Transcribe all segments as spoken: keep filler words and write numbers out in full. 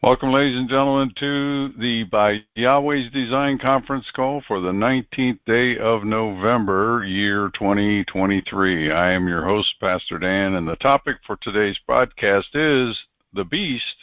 Welcome, ladies and gentlemen, to the By Yahweh's Design conference call for the nineteenth day of November, year twenty twenty-three. I am your host, Pastor Dan, and the topic for today's broadcast is the beast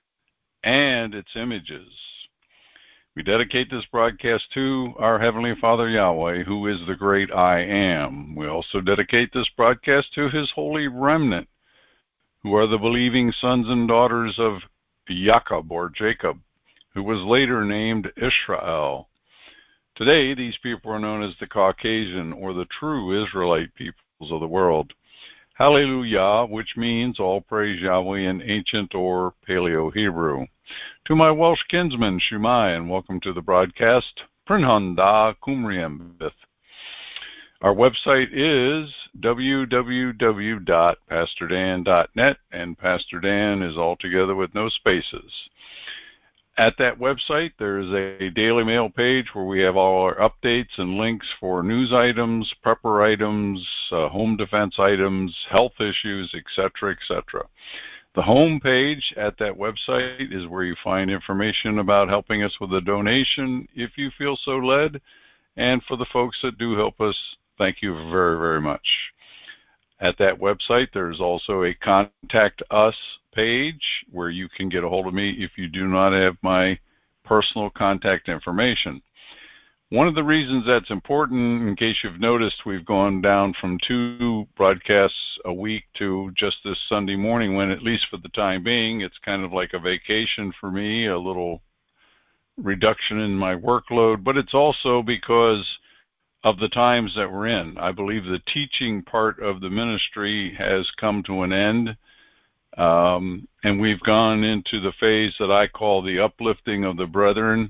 and its images. We dedicate this broadcast to our Heavenly Father Yahweh, who is the great I Am. We also dedicate this broadcast to His holy remnant, who are the believing sons and daughters of Jacob or Jacob, who was later named Israel. Today, these people are known as the Caucasian or the true Israelite peoples of the world. Hallelujah, which means all praise Yahweh in ancient or Paleo-Hebrew. To my Welsh kinsman, Shumai, and welcome to the broadcast, Prinhanda Cumriembith. Our website is w w w dot pastor dan dot net, and Pastor Dan is all together with no spaces. At that website, there is a Daily Mail page where we have all our updates and links for news items, prepper items, uh, home defense items, health issues, et cetera, et cetera. The home page at that website is where you find information about helping us with a donation if you feel so led. And for the folks that do help us, thank you very, very much. At that website, there's also a Contact Us page where you can get a hold of me if you do not have my personal contact information. One of the reasons that's important, in case you've noticed, we've gone down from two broadcasts a week to just this Sunday morning, when, at least for the time being, it's kind of like a vacation for me, a little reduction in my workload, but it's also because of the times that we're in. I believe the teaching part of the ministry has come to an end, um, and we've gone into the phase that I call the uplifting of the brethren,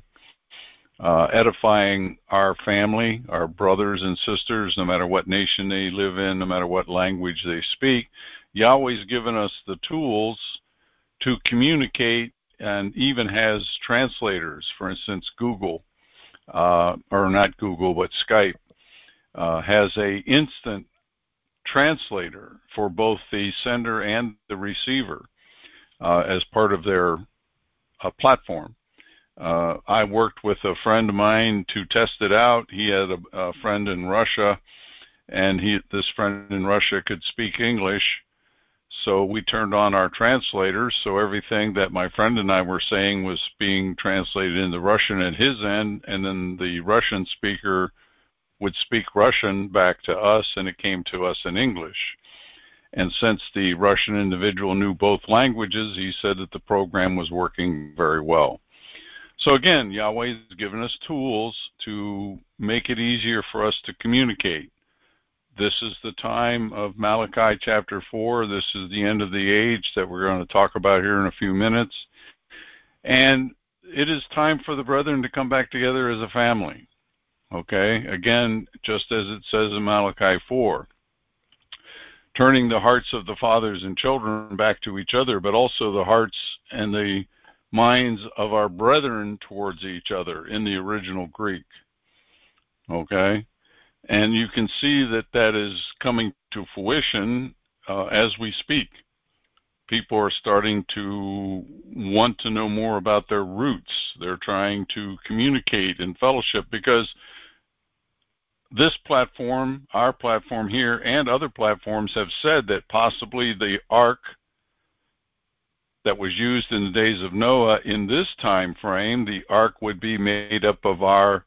uh, edifying our family, our brothers and sisters, no matter what nation they live in, no matter what language they speak. Yahweh's given us the tools to communicate, and even has translators. For instance, Google, uh, or not Google, but Skype, uh, has a instant translator for both the sender and the receiver uh, as part of their uh, platform. Uh, I worked with a friend of mine to test it out. He had a, a friend in Russia, and he, this friend in Russia could speak English. So we turned on our translators, so everything that my friend and I were saying was being translated into Russian at his end, and then the Russian speaker would speak Russian back to us, and it came to us in English. And since the Russian individual knew both languages, he said that the program was working very well. So again, Yahweh has given us tools to make it easier for us to communicate. This is the time of Malachi chapter four. This is the end of the age that we're going to talk about here in a few minutes. And it is time for the brethren to come back together as a family. Okay? Again, just as it says in Malachi four, turning the hearts of the fathers and children back to each other, but also the hearts and the minds of our brethren towards each other in the original Greek. Okay? And you can see that that is coming to fruition uh, as we speak. People are starting to want to know more about their roots. They're trying to communicate and fellowship, because this platform, our platform here, and other platforms have said that possibly the ark that was used in the days of Noah, in this time frame, the ark would be made up of our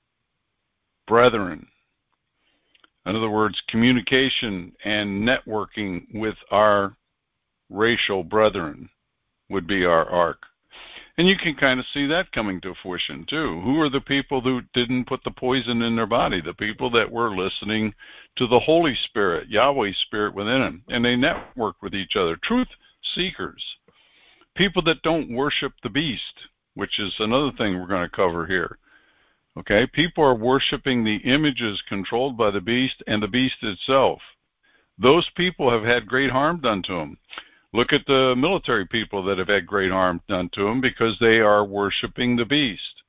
brethren. In other words, communication and networking with our racial brethren would be our ark. And you can kind of see that coming to fruition too. Who are the people who didn't put the poison in their body? The people that were listening to the Holy Spirit, Yahweh's Spirit within them, and they network with each other. Truth seekers. People that don't worship the beast, which is another thing we're going to cover here. Okay, people are worshiping the images controlled by the beast and the beast itself. Those people have had great harm done to them. Look at the military people that have had great harm done to them because they are worshiping the beast.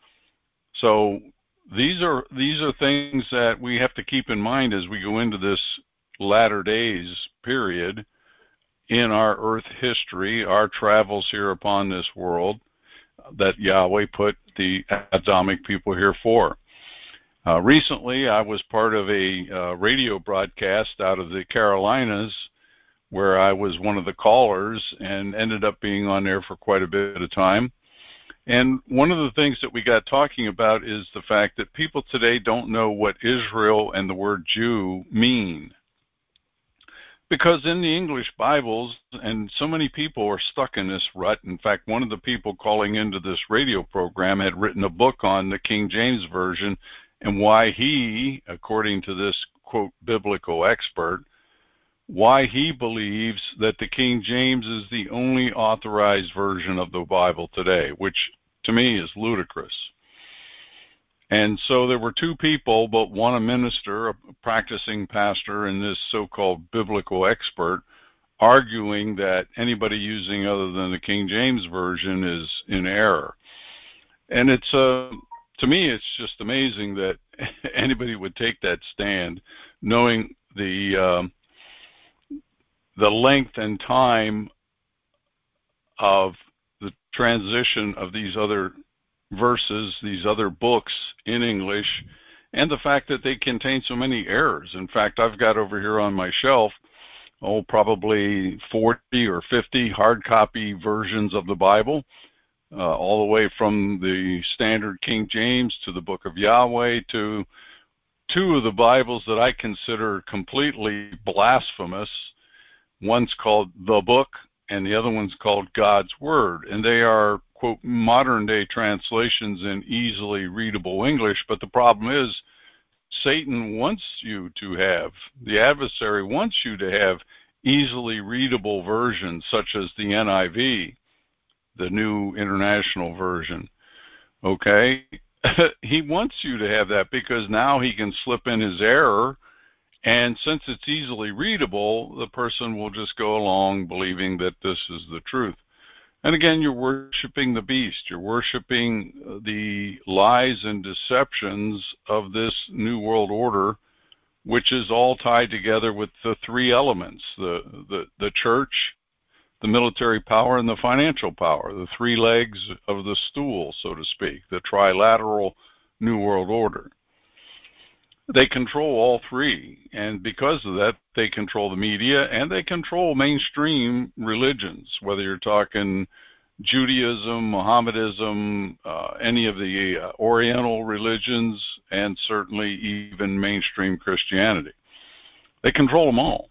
So these are these are things that we have to keep in mind as we go into this latter days period. in our earth history, our travels here upon this world, that Yahweh put the Adamic people here for. Uh, recently, I was part of a uh, radio broadcast out of the Carolinas where I was one of the callers and ended up being on there for quite a bit of time. And one of the things that we got talking about is the fact that people today don't know what Israel and the word Jew mean. Because in the English Bibles, and so many people are stuck in this rut. In fact, one of the people calling into this radio program had written a book on the King James Version and why he, according to this, quote, biblical expert, why he believes that the King James is the only authorized version of the Bible today, which to me is ludicrous. And so there were two people, but one a minister, a practicing pastor, and this so-called biblical expert, arguing that anybody using other than the King James Version is in error. And it's, uh, to me, it's just amazing that anybody would take that stand, knowing the um, the length and time of the transition of these other verses, these other books in English, and the fact that they contain so many errors. In fact, I've got over here on my shelf, oh, probably forty or fifty hard copy versions of the Bible, uh, all the way from the standard King James to the Book of Yahweh to two of the Bibles that I consider completely blasphemous. One's called The Book, and the other one's called God's Word. And they are, quote, modern-day translations in easily readable English. But the problem is, Satan wants you to have, the adversary wants you to have easily readable versions, such as the N I V, the New International Version. Okay? He wants you to have that because now he can slip in his error. And since it's easily readable, the person will just go along believing that this is the truth. And again, you're worshiping the beast. You're worshiping the lies and deceptions of this New World Order, which is all tied together with the three elements, the, the, the church, the military power, and the financial power, the three legs of the stool, so to speak, the trilateral New World Order. They control all three, and because of that, they control the media and they control mainstream religions, whether you're talking Judaism, Mohammedanism, uh, any of the uh, Oriental religions, and certainly even mainstream Christianity. They control them all.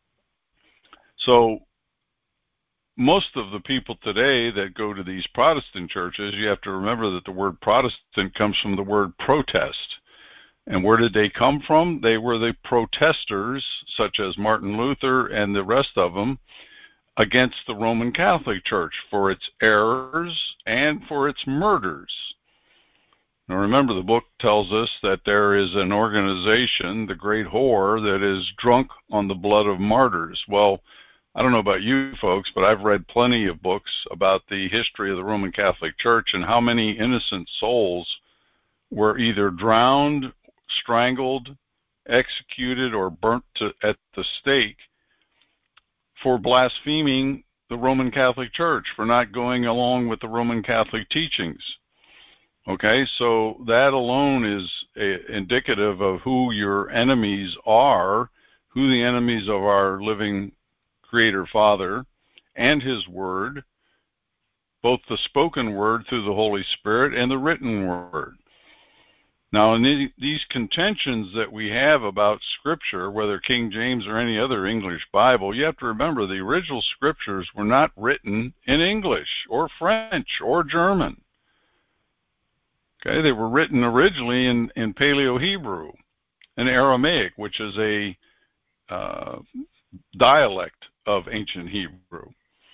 So most of the people today that go to these Protestant churches, you have to remember that the word Protestant comes from the word protest. And where did they come from? They were the protesters, such as Martin Luther and the rest of them, against the Roman Catholic Church for its errors and for its murders. Now remember, the book tells us that there is an organization, the Great Whore, that is drunk on the blood of martyrs. Well, I don't know about you folks, but I've read plenty of books about the history of the Roman Catholic Church and how many innocent souls were either drowned, strangled, executed, or burnt to, at the stake for blaspheming the Roman Catholic Church, for not going along with the Roman Catholic teachings. Okay, so that alone is a, indicative of who your enemies are, who the enemies of our living Creator Father and His Word, both the spoken word through the Holy Spirit and the written word. Now, in these contentions that we have about Scripture, whether King James or any other English Bible, you have to remember the original Scriptures were not written in English or French or German. Okay, they were written originally in, in Paleo-Hebrew and Aramaic, which is a uh, dialect of ancient Hebrew.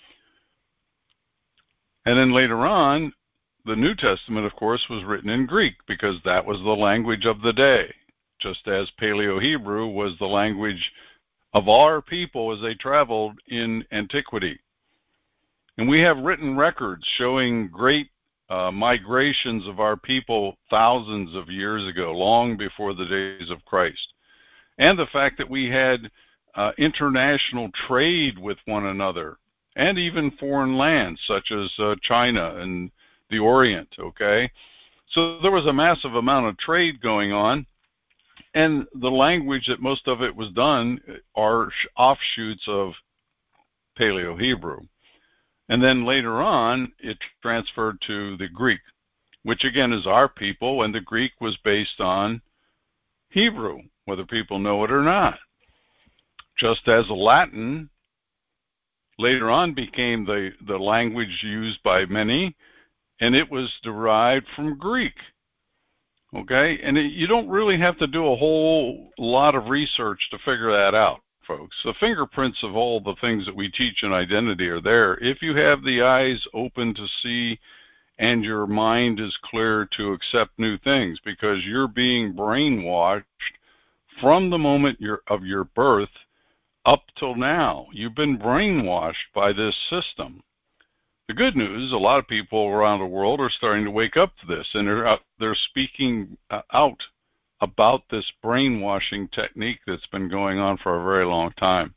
And then later on, the New Testament, of course, was written in Greek because that was the language of the day, just as Paleo-Hebrew was the language of our people as they traveled in antiquity. And we have written records showing great uh, migrations of our people thousands of years ago, long before the days of Christ. And the fact that we had uh, international trade with one another, and even foreign lands such as uh, China and the Orient, okay? So there was a massive amount of trade going on, and the language that most of it was done are offshoots of Paleo-Hebrew. And then later on, it transferred to the Greek, which again is our people, and the Greek was based on Hebrew, whether people know it or not. Just as Latin later on became the, the language used by many, and it was derived from Greek. Okay, and it, you don't really have to do a whole lot of research to figure that out, folks. The fingerprints of all the things that we teach in identity are there. If you have the eyes open to see and your mind is clear to accept new things, because you're being brainwashed from the moment you're, of your birth up till now. You've been brainwashed by this system. The good news, a lot of people around the world are starting to wake up to this, and they're out, they're speaking uh, out about this brainwashing technique that's been going on for a very long time.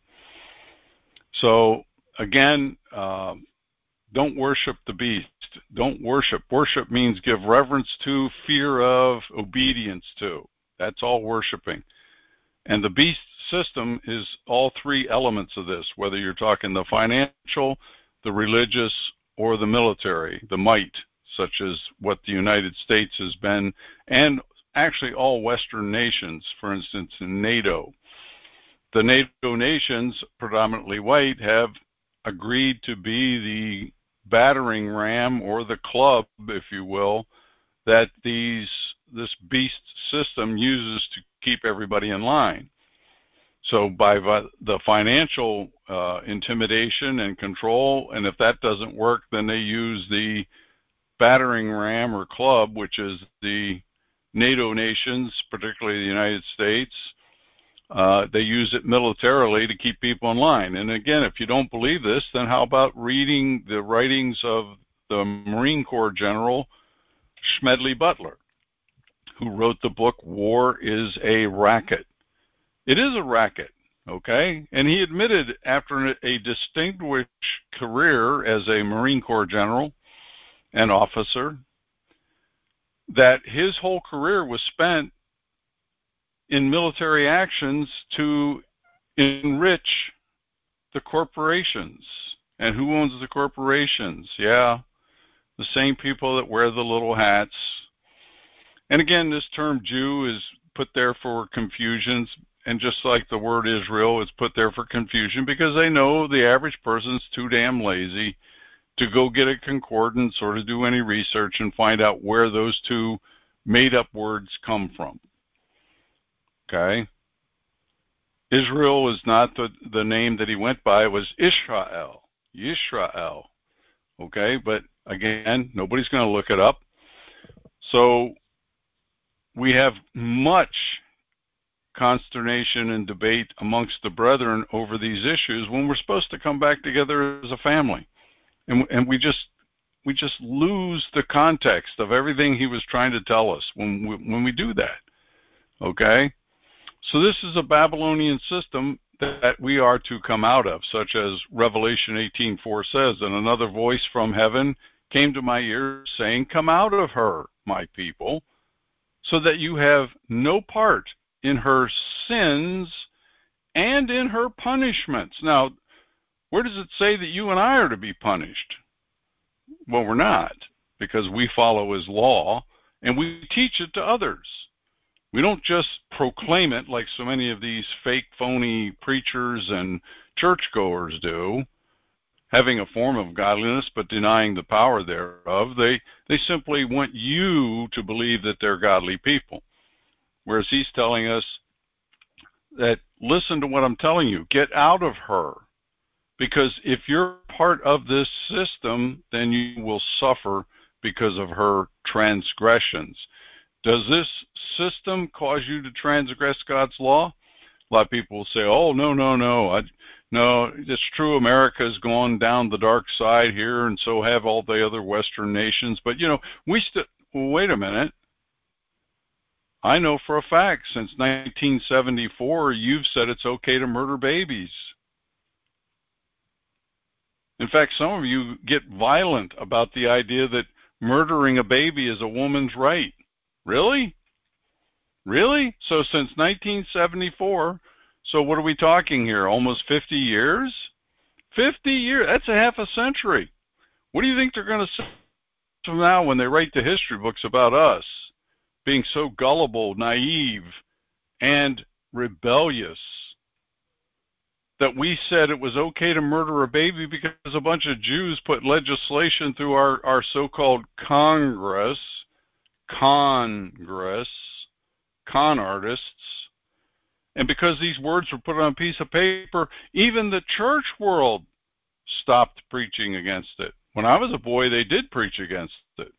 So again, uh, don't worship the beast. Don't worship. Worship means give reverence to, fear of, obedience to. That's all worshiping. And the beast system is all three elements of this, whether you're talking the financial, the religious, or the military, the might, such as what the United States has been, and actually all Western nations, for instance, in NATO. The NATO nations, predominantly white, have agreed to be the battering ram or the club, if you will, that these this beast system uses to keep everybody in line. So by the financial uh, intimidation and control, and if that doesn't work, then they use the battering ram or club, which is the NATO nations, particularly the United States. Uh, they use it militarily to keep people in line. And again, if you don't believe this, then how about reading the writings of the Marine Corps General Smedley Butler, who wrote the book War is a Racket. It is a racket, okay? And he admitted after a distinguished career as a Marine Corps general and officer that his whole career was spent in military actions to enrich the corporations. And who owns the corporations? Yeah, the same people that wear the little hats. And again, this term Jew is put there for confusions. And just like the word Israel, it's put there for confusion because they know the average person's too damn lazy to go get a concordance or to do any research and find out where those two made-up words come from. Okay? Israel is not the, the name that he went by. It was Israel. Yisrael. Okay? But again, nobody's going to look it up. So we have much consternation and debate amongst the brethren over these issues when we're supposed to come back together as a family, and and we just we just lose the context of everything he was trying to tell us when we, when we do that. Okay, so this is a Babylonian system that we are to come out of, such as Revelation eighteen four says, and another voice from heaven came to my ears saying, "Come out of her, my people, so that you have no part in her sins and in her punishments." Now, where does it say that you and I are to be punished? Well, we're not, because we follow his law and we teach it to others. We don't just proclaim it like so many of these fake, phony preachers and churchgoers do, having a form of godliness but denying the power thereof. They, they simply want you to believe that they're godly people. Whereas he's telling us that, listen to what I'm telling you, get out of her. Because if you're part of this system, then you will suffer because of her transgressions. Does this system cause you to transgress God's law? A lot of people will say, oh, no, no, no. I, no, it's true, America's gone down the dark side here, and so have all the other Western nations. But, you know, we still, well, wait a minute. I know for a fact since nineteen seventy-four, you've said it's okay to murder babies. In fact, some of you get violent about the idea that murdering a baby is a woman's right. Really? Really? So since nineteen seventy-four, so what are we talking here? Almost fifty years? fifty years, that's a half a century. What do you think they're going to say from now when they write the history books about us being so gullible, naive, and rebellious that we said it was okay to murder a baby because a bunch of Jews put legislation through our, our so-called Congress, Congress, con artists, and because these words were put on a piece of paper, even the church world stopped preaching against it. When I was a boy, they did preach against it.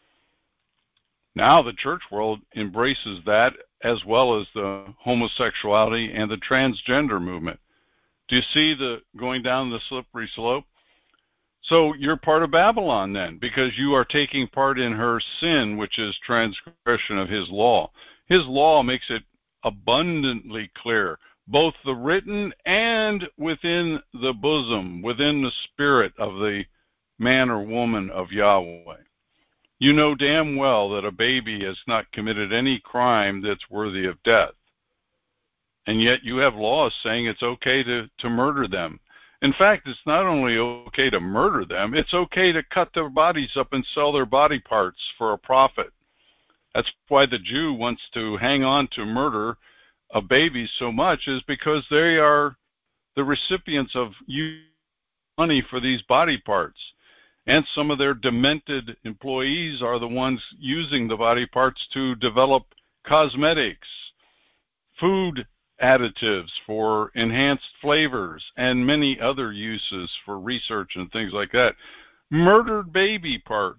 Now the church world embraces that as well as the homosexuality and the transgender movement. Do you see the going down the slippery slope? So you're part of Babylon then, because you are taking part in her sin, which is transgression of his law. His law makes it abundantly clear, both the written and within the bosom, within the spirit of the man or woman of Yahweh. You know damn well that a baby has not committed any crime that's worthy of death. And yet you have laws saying it's okay to, to murder them. In fact, it's not only okay to murder them, it's okay to cut their bodies up and sell their body parts for a profit. That's why the Jew wants to hang on to murder of babies so much, is because they are the recipients of money for these body parts. And some of their demented employees are the ones using the body parts to develop cosmetics, food additives for enhanced flavors, and many other uses for research and things like that. Murdered baby part.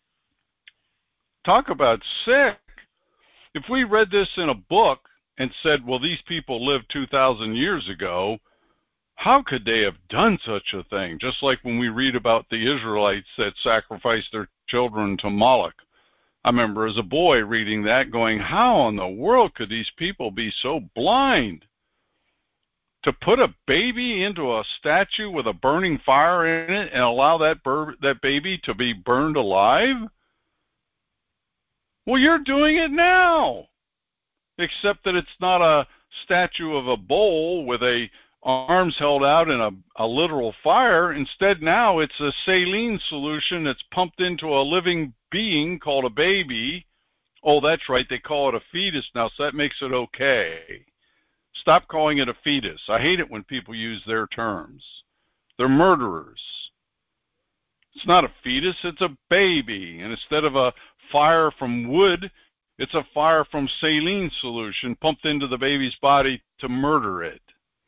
Talk about sick. If we read this in a book and said, well, these people lived two thousand years ago, how could they have done such a thing? Just like when we read about the Israelites that sacrificed their children to Moloch. I remember as a boy reading that going, how in the world could these people be so blind? To put a baby into a statue with a burning fire in it and allow that, bur- that baby to be burned alive? Well, you're doing it now. Except that it's not a statue of a bull with a arms held out in a, a literal fire. Instead, now it's a saline solution that's pumped into a living being called a baby. Oh, that's right, they call it a fetus now, so that makes it okay. Stop calling it a fetus. I hate it when people use their terms. They're murderers. It's not a fetus, it's a baby. And instead of a fire from wood, it's a fire from saline solution pumped into the baby's body to murder it.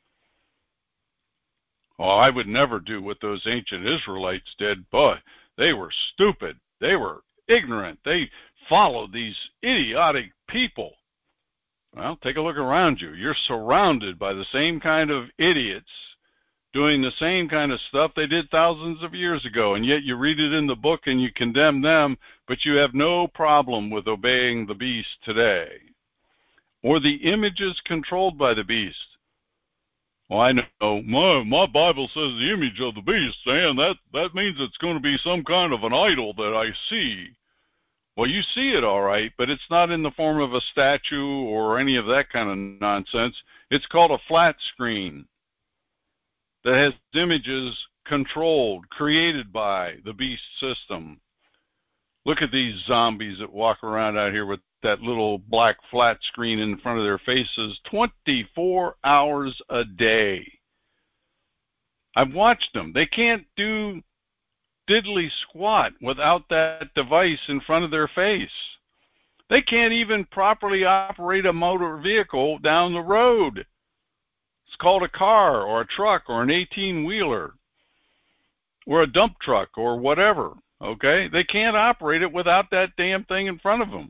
Oh, I would never do what those ancient Israelites did, but they were stupid. They were ignorant. They followed these idiotic people. Well, take a look around you. You're surrounded by the same kind of idiots doing the same kind of stuff they did thousands of years ago, and yet you read it in the book and you condemn them, but you have no problem with obeying the beast today. Or the images controlled by the beast. Well, I know, my, my Bible says the image of the beast, and that, that means it's going to be some kind of an idol that I see. Well, you see it all right, but it's not in the form of a statue or any of that kind of nonsense. It's called a flat screen that has images controlled, created by the beast system. Look at these zombies that walk around out here with that little black flat screen in front of their faces twenty-four hours a day. I've watched them. They can't do diddly squat without that device in front of their face. They can't even properly operate a motor vehicle down the road. It's called a car or a truck or an eighteen-wheeler or a dump truck or whatever, okay? They can't operate it without that damn thing in front of them.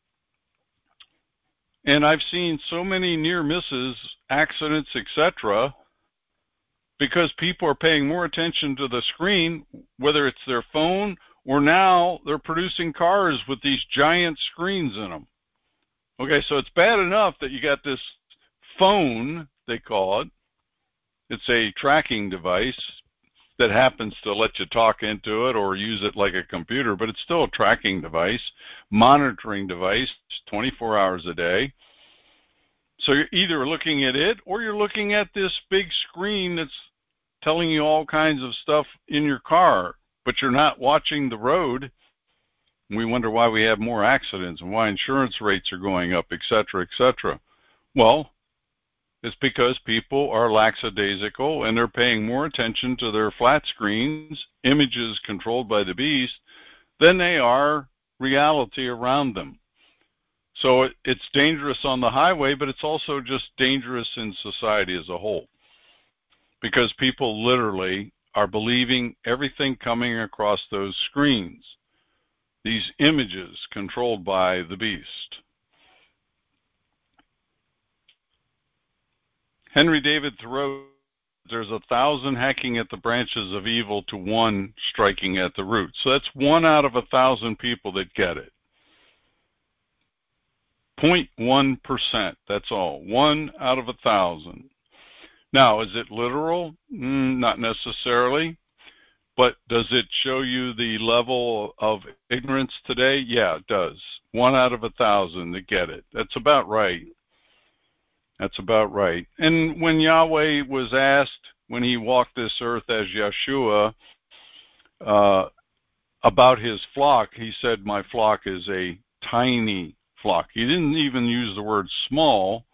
And I've seen so many near misses, accidents, et cetera, because people are paying more attention to the screen, whether it's their phone or now they're producing cars with these giant screens in them. Okay, so it's bad enough that you got this phone, they call it. It's a tracking device that happens to let you talk into it or use it like a computer, but it's still a tracking device, monitoring device, twenty-four hours a day. So you're either looking at it or you're looking at this big screen that's telling you all kinds of stuff in your car, but you're not watching the road. We wonder why we have more accidents and why insurance rates are going up, et cetera, et cetera. Well, it's because people are lackadaisical and they're paying more attention to their flat screens, images controlled by the beast, than they are reality around them. So it, it's dangerous on the highway, but it's also just dangerous in society as a whole, because people literally are believing everything coming across those screens, these images controlled by the beast. Henry David Thoreau, there's a thousand hacking at the branches of evil to one striking at the root. So that's one out of a thousand people that get it. zero point one percent, that's all. One out of a thousand. Now, is it literal? Mm, not necessarily. But does it show you the level of ignorance today? Yeah, it does. One out of a thousand that get it. That's about right. That's about right. And when Yahweh was asked, when he walked this earth as Yeshua, uh, about his flock, he said, my flock is a tiny flock. He didn't even use the word small.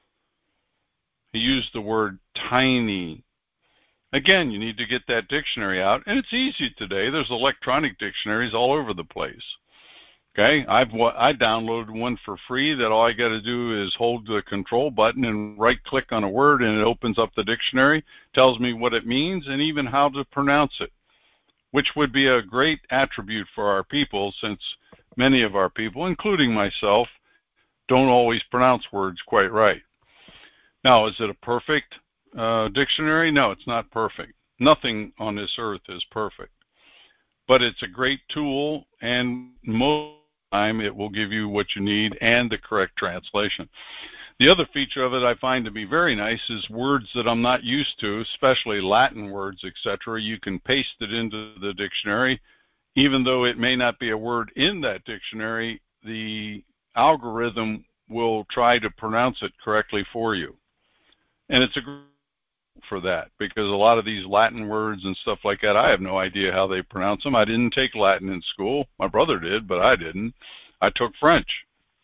He used the word tiny. Again, you need to get that dictionary out, and it's easy today. There's electronic dictionaries all over the place. Okay, I've I downloaded one for free that all I got to do is hold the control button and right click on a word, and it opens up the dictionary, tells me what it means, and even how to pronounce it, which would be a great attribute for our people, since many of our people, including myself, don't always pronounce words quite right. Now, is it a perfect uh, dictionary? No, it's not perfect. Nothing on this earth is perfect, but it's a great tool, and most time it will give you what you need and the correct translation. The other feature of it I find to be very nice is words that I'm not used to, especially Latin words, et cetera. You can paste it into the dictionary. Even though it may not be a word in that dictionary, the algorithm will try to pronounce it correctly for you. And it's a great for that, because a lot of these Latin words and stuff like that, I have no idea how they pronounce them. I didn't take Latin in school. My brother did, but I didn't. I took French.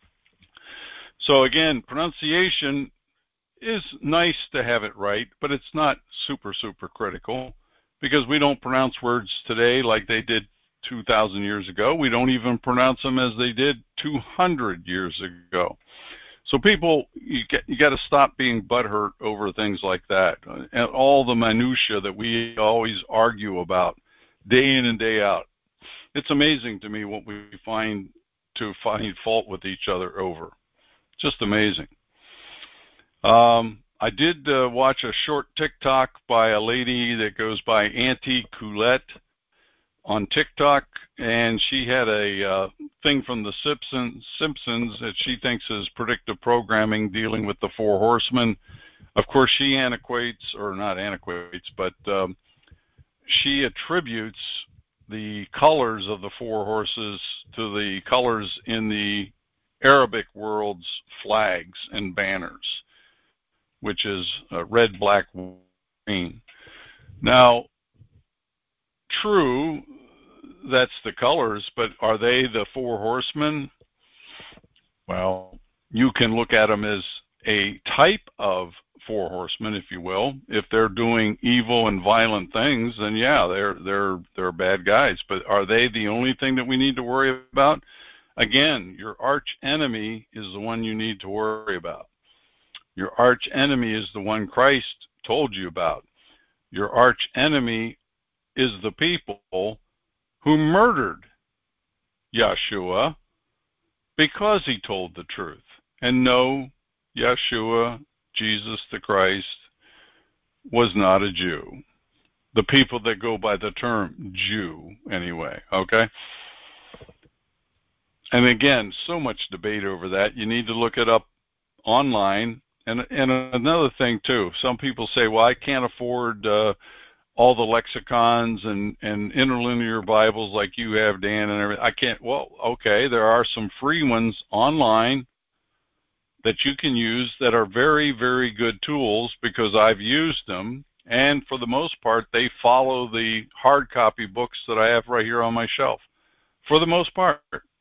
So again, pronunciation is nice to have it right, but it's not super, super critical, because we don't pronounce words today like they did two thousand years ago. We don't even pronounce them as they did two hundred years ago. So people, you get you got to stop being butthurt over things like that, and all the minutia that we always argue about day in and day out. It's amazing to me what we find to find fault with each other over. Just amazing. Um, I did uh, watch a short TikTok by a lady that goes by Auntie Coulette on TikTok, and she had a uh, thing from the Simpsons, Simpsons that she thinks is predictive programming dealing with the four horsemen. Of course, she antiquates, or not antiquates, but um, she attributes the colors of the four horses to the colors in the Arabic world's flags and banners, which is uh, red, black, green. Now, true, that's the colors, but are they the four horsemen? Well, you can look at them as a type of four horsemen, if you will. If they're doing evil and violent things, then yeah, they're they're they're bad guys. But are they the only thing that we need to worry about? Again, your arch enemy is the one you need to worry about. Your arch enemy is the one Christ told you about. Your arch enemy is the people who murdered Yeshua because he told the truth. And no, Yeshua, Jesus the Christ, was not a Jew. The people that go by the term Jew, anyway, okay? And again, so much debate over that. You need to look it up online. And, and another thing, too, some people say, well, I can't afford uh, all the lexicons and, and interlinear Bibles like you have, Dan, and everything. I can't. Well, okay, there are some free ones online that you can use that are very, very good tools because I've used them. And for the most part, they follow the hard copy books that I have right here on my shelf. For the most part.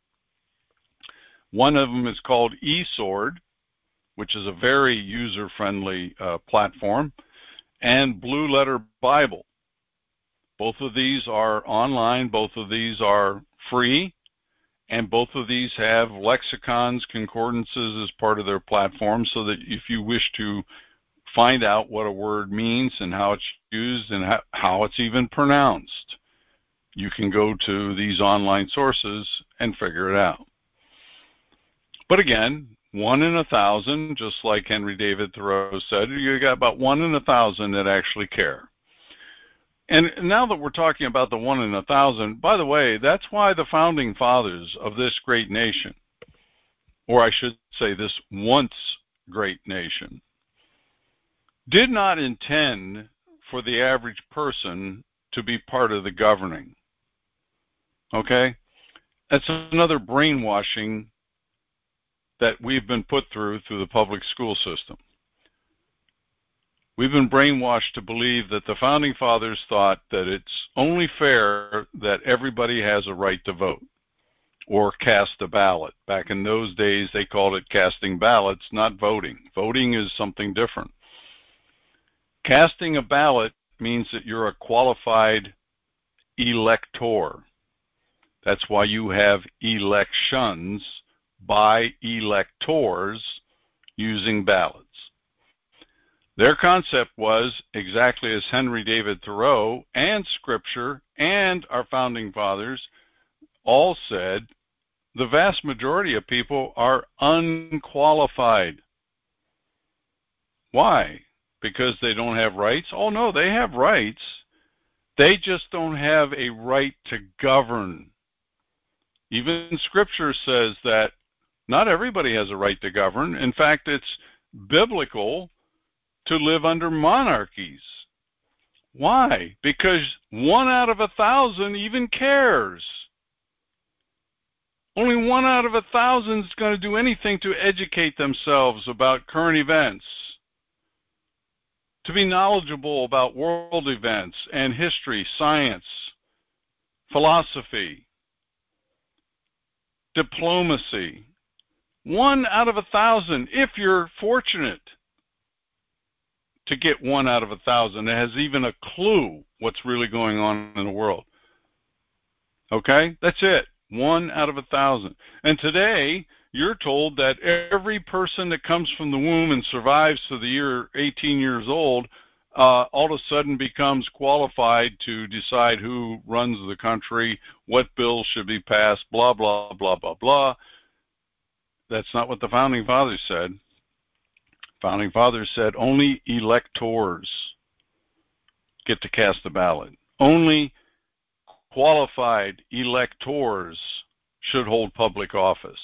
One of them is called eSword, which is a very user-friendly uh, platform, and Blue Letter Bible. Both of these are online, both of these are free, and both of these have lexicons, concordances as part of their platform, so that if you wish to find out what a word means and how it's used and how, how it's even pronounced, you can go to these online sources and figure it out. But again, one in a thousand, just like Henry David Thoreau said, you got about one in a thousand that actually care. And now that we're talking about the one in a thousand, by the way, that's why the founding fathers of this great nation, or I should say this once great nation, did not intend for the average person to be part of the governing. Okay? That's another brainwashing that we've been put through through the public school system. We've been brainwashed to believe that the founding fathers thought that it's only fair that everybody has a right to vote or cast a ballot. Back in those days, they called it casting ballots, not voting. Voting is something different. Casting a ballot means that you're a qualified elector. That's why you have elections by electors using ballots. Their concept was exactly as Henry David Thoreau and Scripture and our founding fathers all said, the vast majority of people are unqualified. Why? Because they don't have rights? Oh no, they have rights. They just don't have a right to govern. Even Scripture says that not everybody has a right to govern. In fact, it's biblical to live under monarchies. Why? Because one out of a thousand even cares. Only one out of a thousand is going to do anything to educate themselves about current events, to be knowledgeable about world events and history, science, philosophy, diplomacy. One out of a thousand, if you're fortunate to get one out of a thousand that has even a clue what's really going on in the world. Okay? That's it. One out of a thousand. And today, you're told that every person that comes from the womb and survives to the year eighteen years old, uh, all of a sudden becomes qualified to decide who runs the country, what bills should be passed, blah, blah, blah, blah, blah. That's not what the founding fathers said. Founding fathers said only electors get to cast a ballot. Only qualified electors should hold public office.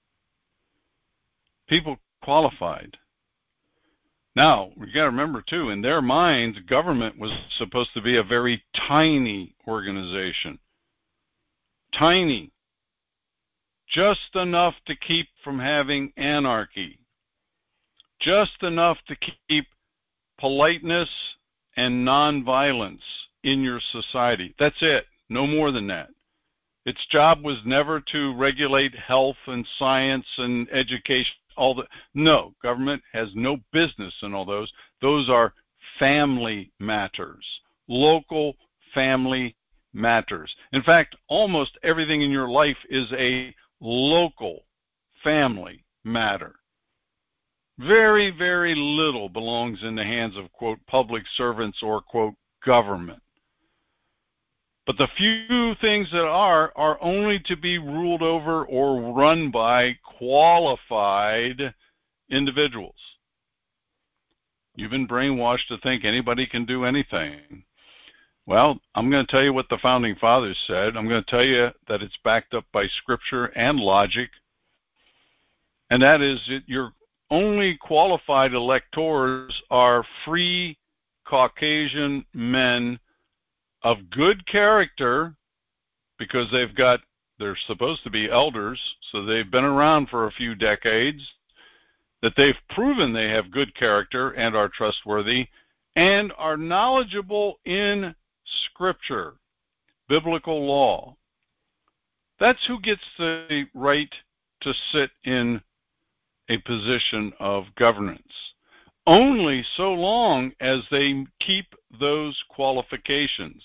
People qualified. Now, you got to remember too, in their minds, government was supposed to be a very tiny organization. Tiny. Just enough to keep from having anarchy. Just enough to keep politeness and nonviolence in your society. That's it. No more than that. Its job was never to regulate health and science and education. All the no, government has no business in all those. Those are family matters, local family matters. In fact, almost everything in your life is a local family matter. Very, very little belongs in the hands of, quote, public servants or, quote, government. But the few things that are, are only to be ruled over or run by qualified individuals. You've been brainwashed to think anybody can do anything. Well, I'm going to tell you what the founding fathers said. I'm going to tell you that it's backed up by Scripture and logic. And that is that you're only qualified electors are free Caucasian men of good character, because they've got, they're supposed to be elders, so they've been around for a few decades, that they've proven they have good character and are trustworthy and are knowledgeable in Scripture, biblical law. That's who gets the right to sit in a position of governance, only so long as they keep those qualifications.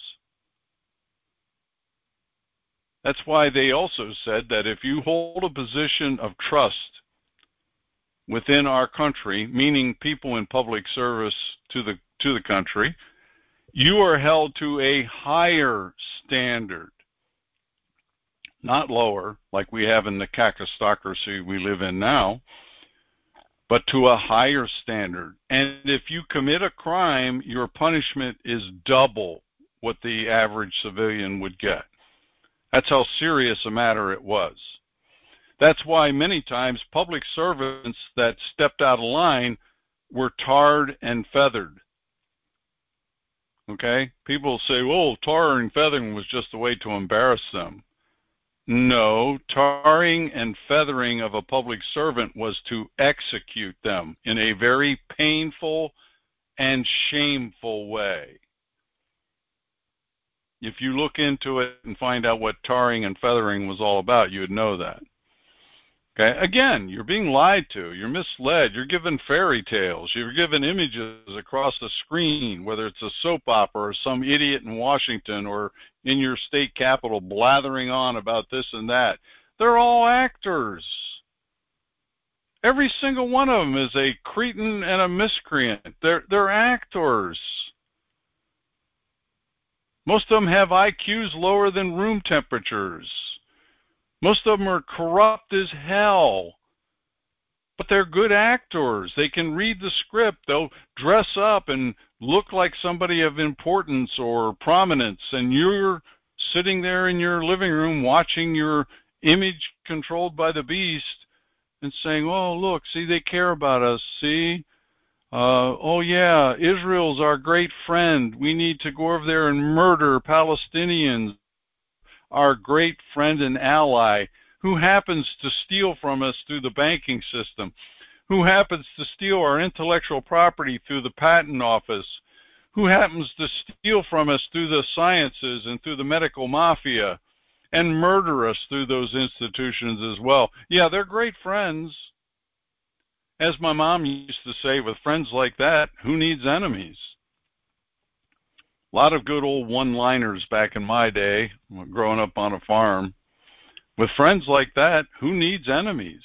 That's why they also said that if you hold a position of trust within our country, meaning people in public service to the to the country, you are held to a higher standard, not lower, like we have in the kakistocracy we live in now, but to a higher standard. And if you commit a crime, your punishment is double what the average civilian would get. That's how serious a matter it was. That's why many times public servants that stepped out of line were tarred and feathered. Okay? People say, well, tar and feathering was just a way to embarrass them. No, tarring and feathering of a public servant was to execute them in a very painful and shameful way. If you look into it and find out what tarring and feathering was all about, you would know that. Okay, again, you're being lied to, you're misled, you're given fairy tales, you're given images across the screen, whether it's a soap opera or some idiot in Washington or in your state capitol blathering on about this and that. They're all actors. Every single one of them is a cretin and a miscreant. They're, they're actors. Most of them have I Qs lower than room temperatures. Most of them are corrupt as hell, but they're good actors. They can read the script. They'll dress up and look like somebody of importance or prominence, and you're sitting there in your living room watching your image controlled by the beast and saying, oh, look, see, they care about us, see? Uh, oh, yeah, Israel's our great friend. We need to go over there and murder Palestinians. Our great friend and ally, who happens to steal from us through the banking system, who happens to steal our intellectual property through the patent office, who happens to steal from us through the sciences and through the medical mafia, and murder us through those institutions as well. Yeah, they're great friends. As my mom used to say, with friends like that, who needs enemies? A lot of good old one-liners back in my day, growing up on a farm. With friends like that, who needs enemies?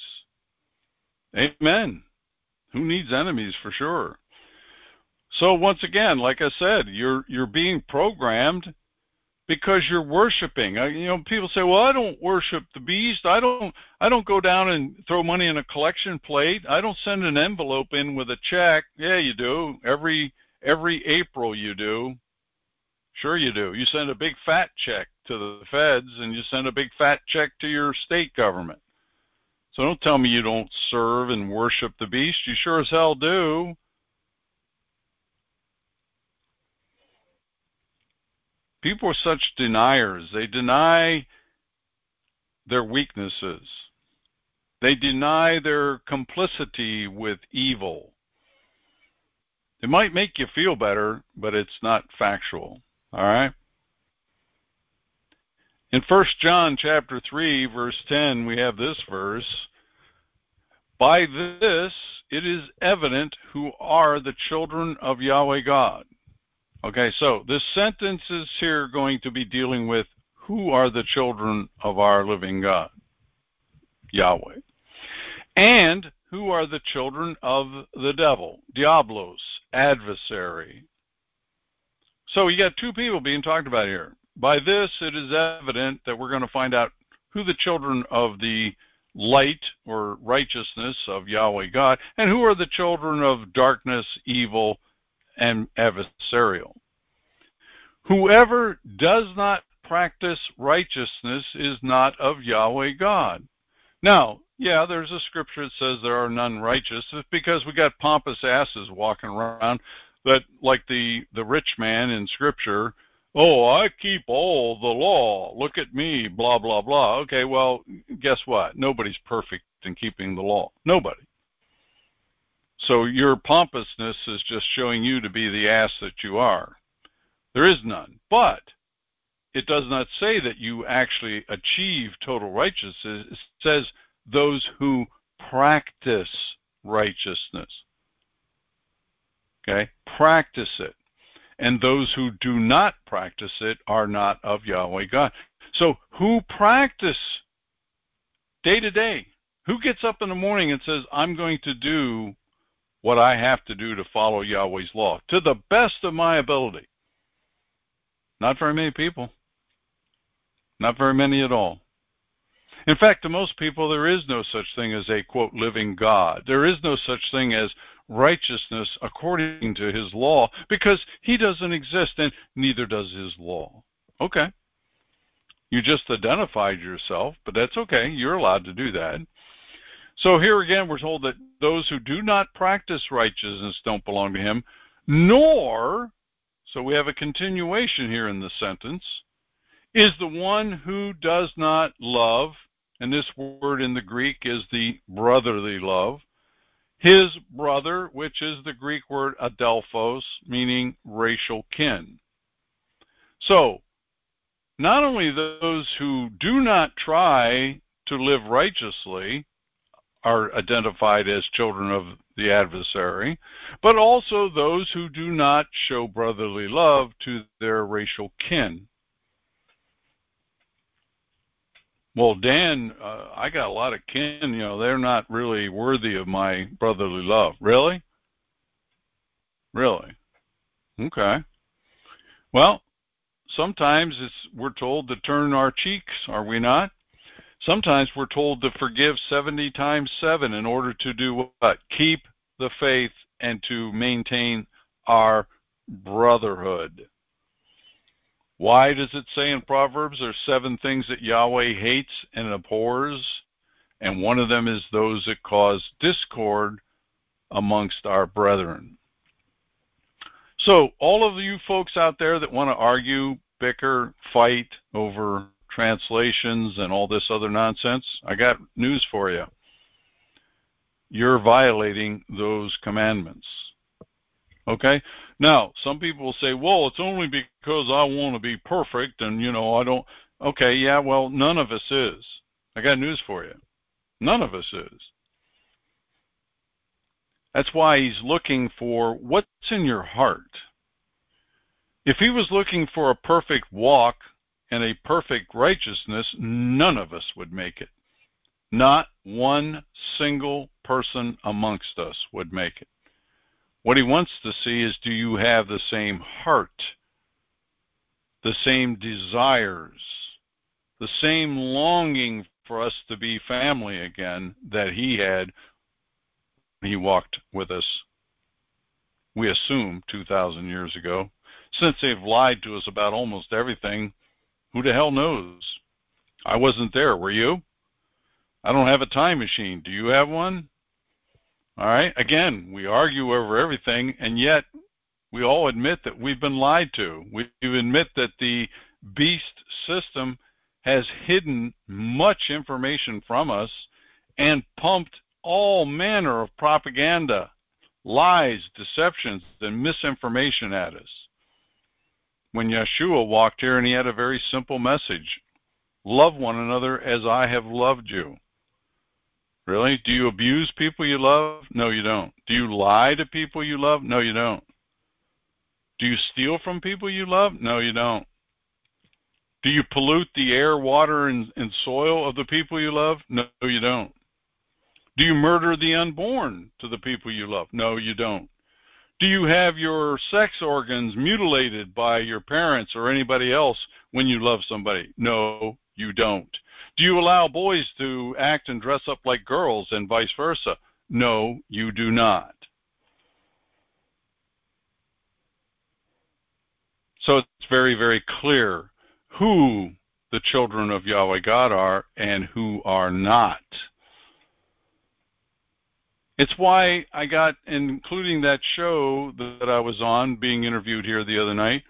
Amen. Who needs enemies for sure? So once again, like I said, you're you're being programmed because you're worshiping. You know, people say, "Well, I don't worship the beast. I don't I don't go down and throw money in a collection plate. I don't send an envelope in with a check." Yeah, you do. Every every April you do. Sure you do. You send a big fat check to the feds, and you send a big fat check to your state government. So don't tell me you don't serve and worship the beast. You sure as hell do. People are such deniers. They deny their weaknesses. They deny their complicity with evil. It might make you feel better, but it's not factual. All right? In First John chapter three, verse ten, we have this verse. By this it is evident who are the children of Yahweh God. Okay, so this sentence is here going to be dealing with who are the children of our living God, Yahweh. And who are the children of the devil, Diablos, adversary. So you got two people being talked about here. By this, it is evident that we're going to find out who the children of the light or righteousness of Yahweh God, and who are the children of darkness, evil, and adversarial. Whoever does not practice righteousness is not of Yahweh God. Now, Yeah, there's a scripture that says there are none righteous. It's because we got pompous asses walking around that, like the, the rich man in scripture, oh, I keep all the law. Look at me, blah, blah, blah. Okay, well, guess what? Nobody's perfect in keeping the law. Nobody. So your pompousness is just showing you to be the ass that you are. There is none. But it does not say that you actually achieve total righteousness. It says those who practice righteousness. Okay? Practice it. And those who do not practice it are not of Yahweh God. So who practice day to day? Who gets up in the morning and says, I'm going to do what I have to do to follow Yahweh's law to the best of my ability? Not very many people. Not very many at all. In fact, to most people, there is no such thing as a, quote, living God. There is no such thing as righteousness according to his law, because he doesn't exist and neither does his law. Okay. You just identified yourself, but that's okay. You're allowed to do that. So here again, we're told that those who do not practice righteousness don't belong to him, nor, so we have a continuation here in the sentence, is the one who does not love, and this word in the Greek is the brotherly love, his brother, which is the Greek word adelphos, meaning racial kin. So, not only those who do not try to live righteously are identified as children of the adversary, but also those who do not show brotherly love to their racial kin. Well, Dan, uh, I got a lot of kin, you know, they're not really worthy of my brotherly love. Really? Really? Okay. Well, sometimes it's, we're told to turn our cheeks, are we not? Sometimes we're told to forgive seventy times seven in order to do what? Keep the faith and to maintain our brotherhood. Why does it say in Proverbs there's seven things that Yahweh hates and abhors? And one of them is those that cause discord amongst our brethren. So all of you folks out there that want to argue, bicker, fight over translations and all this other nonsense, I got news for you. You're violating those commandments. Okay? Now, some people will say, well, it's only because I want to be perfect and, you know, I don't. Okay, yeah, well, none of us is. I got news for you. None of us is. That's why he's looking for what's in your heart. If he was looking for a perfect walk and a perfect righteousness, none of us would make it. Not one single person amongst us would make it. What he wants to see is, do you have the same heart, the same desires, the same longing for us to be family again that he had when he walked with us, we assume, two thousand years ago. Since they've lied to us about almost everything, who the hell knows? I wasn't there, were you? I don't have a time machine. Do you have one? All right. Again, we argue over everything, and yet we all admit that we've been lied to. We admit that the beast system has hidden much information from us and pumped all manner of propaganda, lies, deceptions, and misinformation at us. When Yeshua walked here and he had a very simple message, love one another as I have loved you. Really? Do you abuse people you love? No, you don't. Do you lie to people you love? No, you don't. Do you steal from people you love? No, you don't. Do you pollute the air, water, and, and soil of the people you love? No, you don't. Do you murder the unborn to the people you love? No, you don't. Do you have your sex organs mutilated by your parents or anybody else when you love somebody? No, you don't. Do you allow boys to act and dress up like girls and vice versa? No, you do not. So it's very, very clear who the children of Yahweh God are and who are not. It's why I got, including that show that I was on, being interviewed here the other night,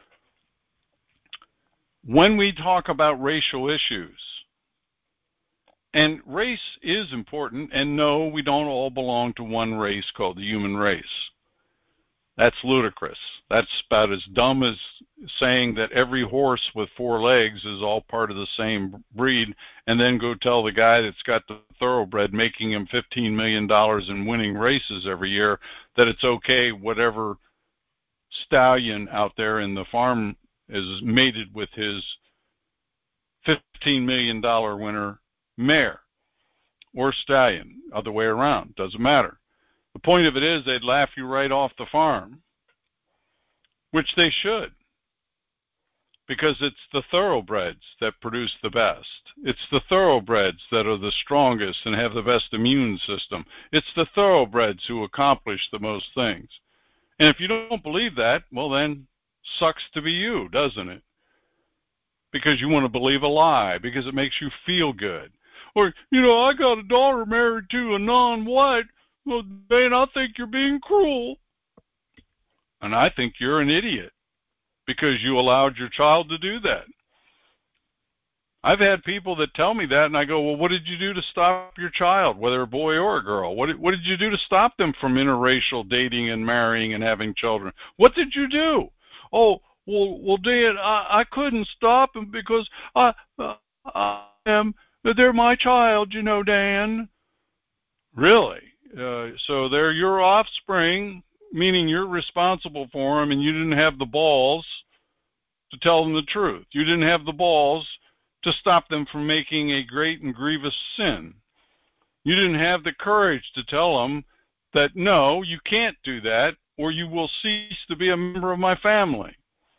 when we talk about racial issues, and race is important, and no, we don't all belong to one race called the human race. That's ludicrous. That's about as dumb as saying that every horse with four legs is all part of the same breed, and then go tell the guy that's got the thoroughbred making him fifteen million dollars and winning races every year that it's okay whatever stallion out there in the farm is mated with his fifteen million dollars winner mare or stallion, other way around, doesn't matter. The point of it is they'd laugh you right off the farm, which they should, because it's the thoroughbreds that produce the best. It's the thoroughbreds that are the strongest and have the best immune system. It's the thoroughbreds who accomplish the most things. And if you don't believe that, well then, sucks to be you, doesn't it? Because you want to believe a lie, because it makes you feel good. Or, you know, I got a daughter married to a non-white, well, then I think you're being cruel. And I think you're an idiot because you allowed your child to do that. I've had people that tell me that, and I go, well, what did you do to stop your child, whether a boy or a girl? What did, what did you do to stop them from interracial dating and marrying and having children? What did you do? Oh, well, well, Dan, I, I couldn't stop them because I, uh, I am, they're my child, you know, Dan. Really? Uh, so they're your offspring, meaning you're responsible for them, and you didn't have the balls to tell them the truth. You didn't have the balls to stop them from making a great and grievous sin. You didn't have the courage to tell them that, no, you can't do that, or you will cease to be a member of my family.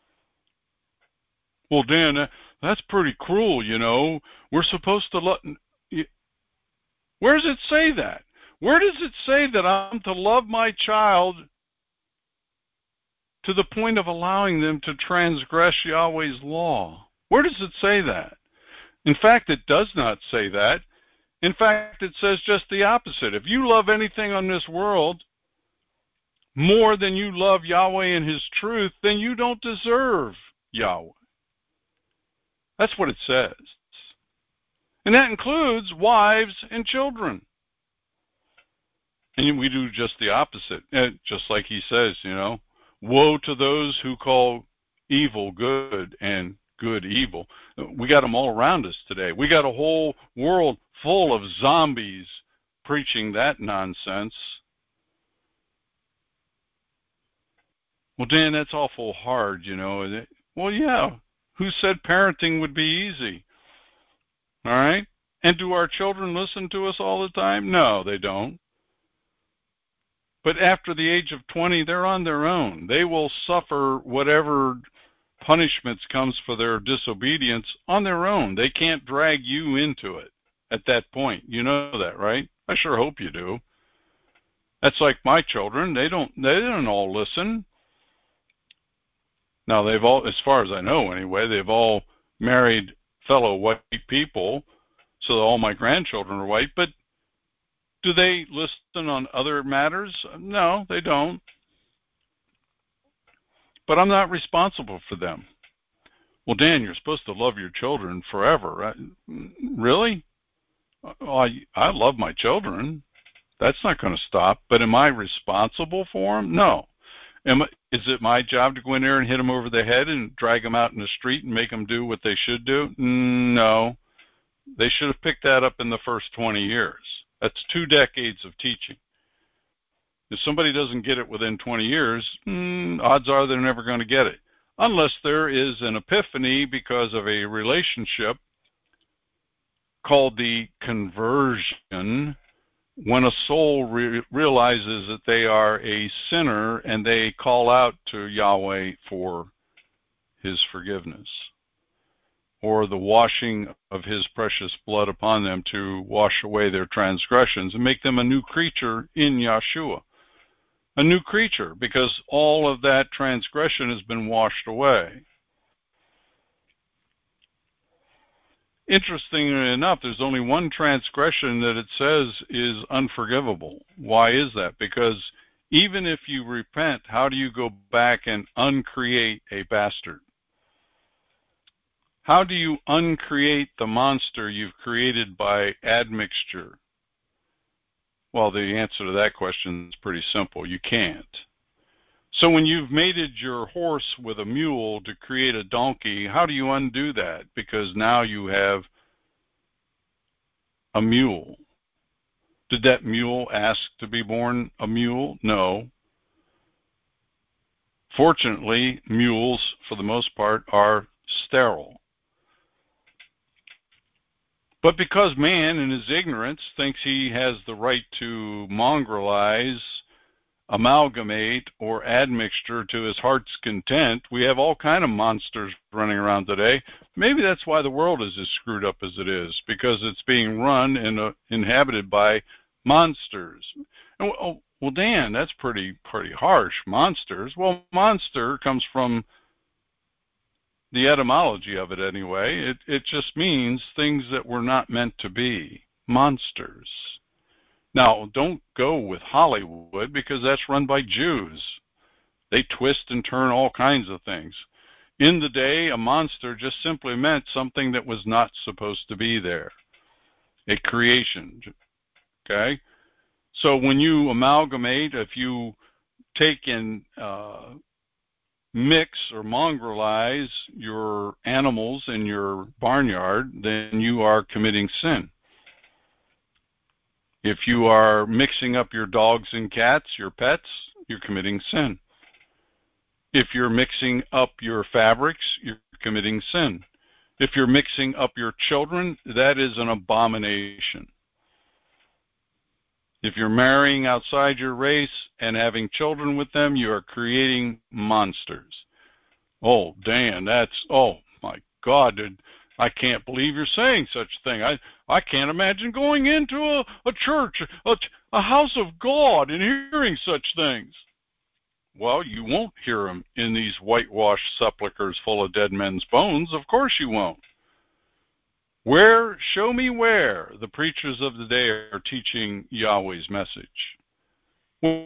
Well, Dan, that's pretty cruel, you know. We're supposed to let... Where does it say that? Where does it say that I'm to love my child to the point of allowing them to transgress Yahweh's law? Where does it say that? In fact, it does not say that. In fact, it says just the opposite. If you love anything on this world more than you love Yahweh and his truth, then you don't deserve Yahweh. That's what it says. And that includes wives and children. And we do just the opposite. And just like he says, you know, woe to those who call evil good and good evil. We got them all around us today. We got a whole world full of zombies preaching that nonsense. Well, Dan, that's awful hard, you know. Well, yeah. Who said parenting would be easy? All right? And do our children listen to us all the time? No, they don't. But after the age of twenty, they're on their own. They will suffer whatever punishments comes for their disobedience on their own. They can't drag you into it at that point. You know that, right? I sure hope you do. That's like my children. They don't they don't all listen. Now they've all, as far as I know anyway, they've all married fellow white people, so all my grandchildren are white, but do they listen on other matters? No, they don't. But I'm not responsible for them. Well, Dan, you're supposed to love your children forever. Really? Well, I, I love my children. That's not going to stop. But am I responsible for them? No. Am, is it my job to go in there and hit them over the head and drag them out in the street and make them do what they should do? No. They should have picked that up in the first twenty years. That's two decades of teaching. If somebody doesn't get it within twenty years, mm, odds are they're never going to get it. Unless there is an epiphany because of a relationship called the conversion, when a soul re realizes that they are a sinner and they call out to Yahweh for his forgiveness, or the washing of his precious blood upon them to wash away their transgressions and make them a new creature in Yahshua. A new creature, because all of that transgression has been washed away. Interestingly enough, there's only one transgression that it says is unforgivable. Why is that? Because even if you repent, how do you go back and uncreate a bastard? How do you uncreate the monster you've created by admixture? Well, the answer to that question is pretty simple. You can't. So when you've mated your horse with a mule to create a donkey, how do you undo that? Because now you have a mule. Did that mule ask to be born a mule? No. Fortunately, mules, for the most part, are sterile. But because man, in his ignorance, thinks he has the right to mongrelize, amalgamate, or admixture to his heart's content, we have all kind of monsters running around today. Maybe that's why the world is as screwed up as it is, because it's being run and uh, inhabited by monsters. And, well, well, Dan, that's pretty pretty harsh. Monsters. Well, monster comes from the etymology of it anyway. It it just means things that were not meant to be. Monsters. Now, don't go with Hollywood because that's run by Jews. They twist and turn all kinds of things. In the day, a monster just simply meant something that was not supposed to be there. A creation. Okay? So when you amalgamate, if you take and uh, mix or mongrelize your animals in your barnyard, then you are committing sin. If you are mixing up your dogs and cats, your pets, you're committing sin. If you're mixing up your fabrics, you're committing sin. If you're mixing up your children, that is an abomination. If you're marrying outside your race and having children with them, you are creating monsters. Oh, Dan, that's, oh my God, dude, I can't believe you're saying such a thing. I, I can't imagine going into a, a church, a, a house of God and hearing such things. Well, you won't hear them in these whitewashed sepulchres full of dead men's bones. Of course you won't. Where, show me where the preachers of the day are teaching Yahweh's message. Well,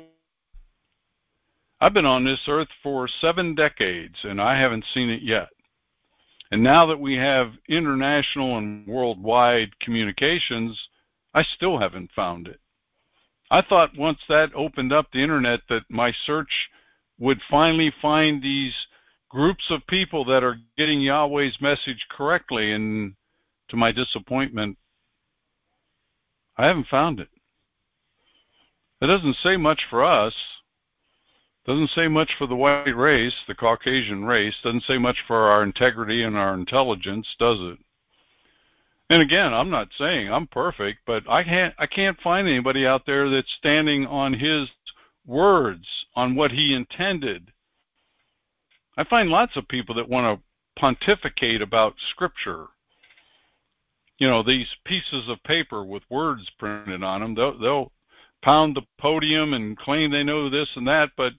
I've been on this earth for seven decades and I haven't seen it yet. And now that we have international and worldwide communications, I still haven't found it. I thought once that opened up the internet that my search would finally find these groups of people that are getting Yahweh's message correctly, and to my disappointment, I haven't found it. It doesn't say much for us. Doesn't say much for the white race, the Caucasian race. Doesn't say much for our integrity and our intelligence, does it? And again, I'm not saying I'm perfect, but I can't I can't find anybody out there that's standing on his words, on what he intended. I find lots of people that want to pontificate about scripture. You know, these pieces of paper with words printed on them, they'll, they'll pound the podium and claim they know this and that, but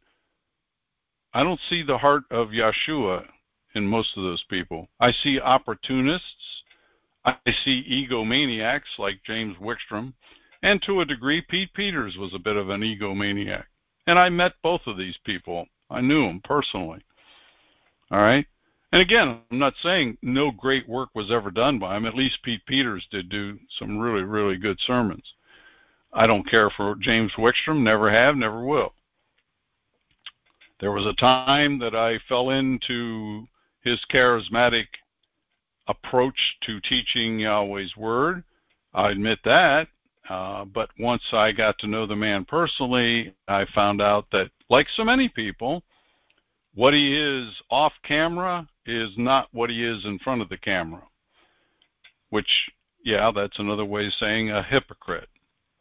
I don't see the heart of Yeshua in most of those people. I see opportunists. I see egomaniacs like James Wickstrom, and to a degree, Pete Peters was a bit of an egomaniac. And I met both of these people. I knew them personally. All right? And again, I'm not saying no great work was ever done by him. At least Pete Peters did do some really, really good sermons. I don't care for James Wickstrom, never have, never will. There was a time that I fell into his charismatic approach to teaching Yahweh's word. I admit that. Uh, but once I got to know the man personally, I found out that, like so many people, what he is off camera is not what he is in front of the camera. Which, yeah, that's another way of saying a hypocrite.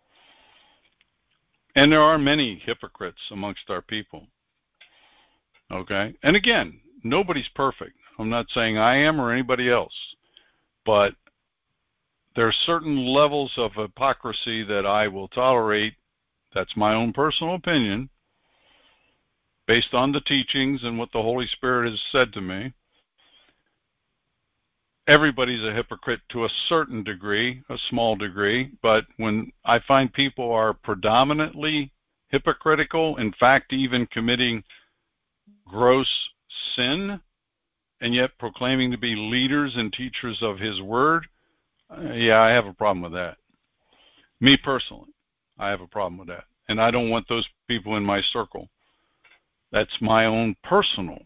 And there are many hypocrites amongst our people. Okay? And again, nobody's perfect. I'm not saying I am or anybody else. But there are certain levels of hypocrisy that I will tolerate. That's my own personal opinion, based on the teachings and what the Holy Spirit has said to me. everybody's a hypocrite to a certain degree, a small degree, but when I find people are predominantly hypocritical, in fact, even committing gross sin, and yet proclaiming to be leaders and teachers of his word, uh, yeah, I have a problem with that. Me personally, I have a problem with that. And I don't want those people in my circle. That's my own personal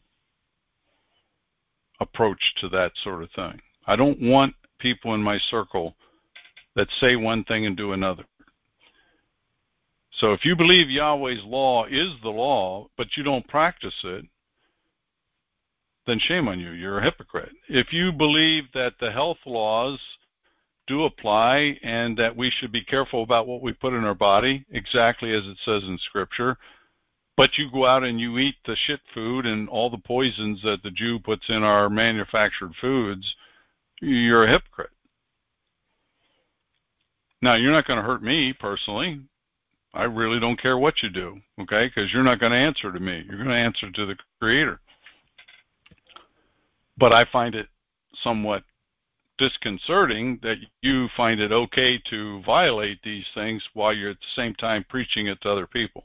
approach to that sort of thing. I don't want people in my circle that say one thing and do another. So if you believe Yahweh's law is the law, but you don't practice it, then shame on you. You're a hypocrite. If you believe that the health laws do apply and that we should be careful about what we put in our body, exactly as it says in Scripture, but you go out and you eat the shit food and all the poisons that the Jew puts in our manufactured foods, you're a hypocrite. Now, you're not going to hurt me personally. I really don't care what you do, okay? Because you're not going to answer to me. You're going to answer to the Creator. But I find it somewhat disconcerting that you find it okay to violate these things while you're at the same time preaching it to other people.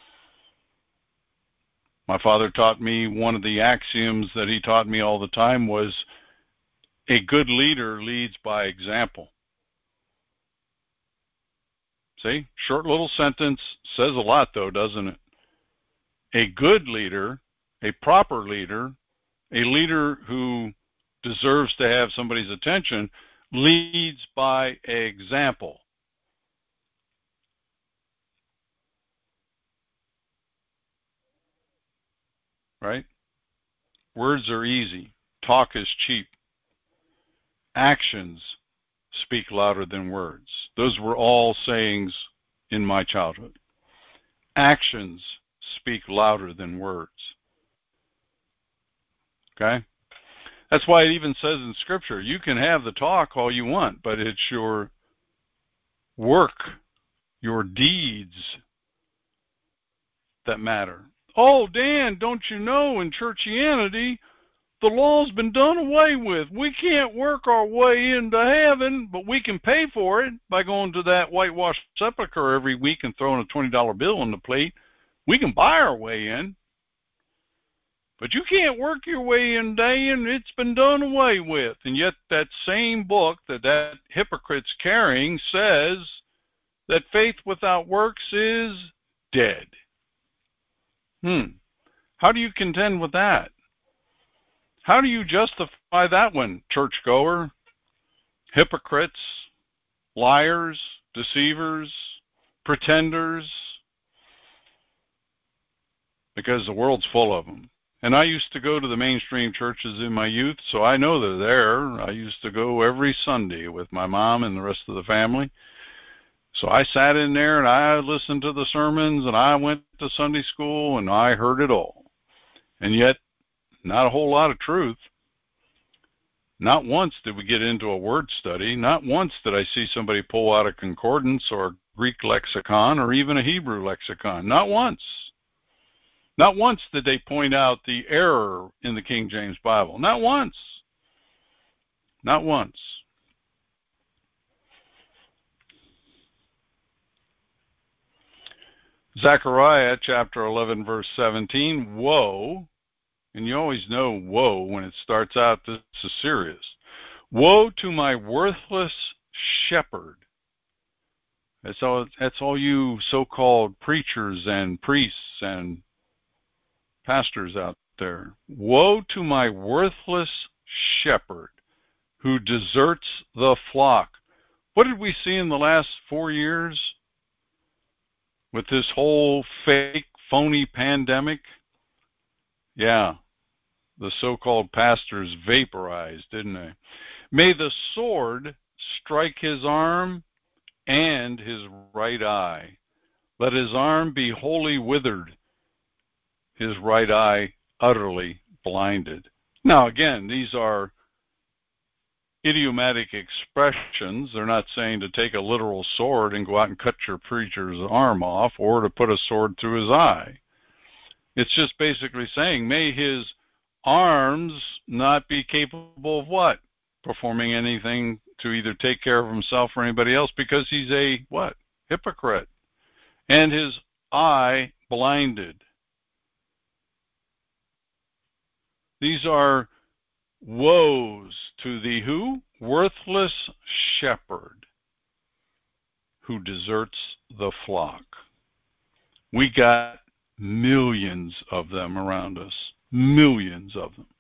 My father taught me, one of the axioms that he taught me all the time was, a good leader leads by example. See, short little sentence, says a lot though, doesn't it? A good leader, a proper leader, a leader who deserves to have somebody's attention, leads by example. Right? Words are easy. Talk is cheap. Actions speak louder than words. Those were all sayings in my childhood. Actions speak louder than words. Okay? That's why it even says in Scripture, you can have the talk all you want, but it's your work, your deeds that matter. Oh, Dan, don't you know in churchianity, the law's been done away with. We can't work our way into heaven, but we can pay for it by going to that whitewashed sepulcher every week and throwing a twenty dollar bill on the plate. We can buy our way in. But you can't work your way in, Dan. It's been done away with. And yet that same book that that hypocrite's carrying says that faith without works is dead. Hmm. How do you contend with that? How do you justify that one, churchgoer? Hypocrites, liars, deceivers, pretenders, because the world's full of them. And I used to go to the mainstream churches in my youth, so I know they're there. I used to go every Sunday with my mom and the rest of the family. So I sat in there and I listened to the sermons and I went to Sunday school and I heard it all. And yet, not a whole lot of truth. Not once did we get into a word study. Not once did I see somebody pull out a concordance or a Greek lexicon or even a Hebrew lexicon. Not once. Not once did they point out the error in the King James Bible. Not once. Not once. Zechariah chapter eleven verse seventeen, woe, and you always know woe when it starts out, this is serious. Woe to my worthless shepherd. That's all, that's all you so-called preachers and priests and pastors out there. Woe to my worthless shepherd who deserts the flock. What did we see in the last four years with this whole fake, phony pandemic? Yeah, the so-called pastors vaporized, didn't they? May the sword strike his arm and his right eye. Let his arm be wholly withered, his right eye utterly blinded. Now, again, these are idiomatic expressions. They're not saying to take a literal sword and go out and cut your preacher's arm off or to put a sword through his eye. It's just basically saying, may his arms not be capable of what? performing anything to either take care of himself or anybody else because he's a what? Hypocrite. And his eye blinded. These are woes to the who? Worthless shepherd who deserts the flock. We got millions of them around us. Millions of them.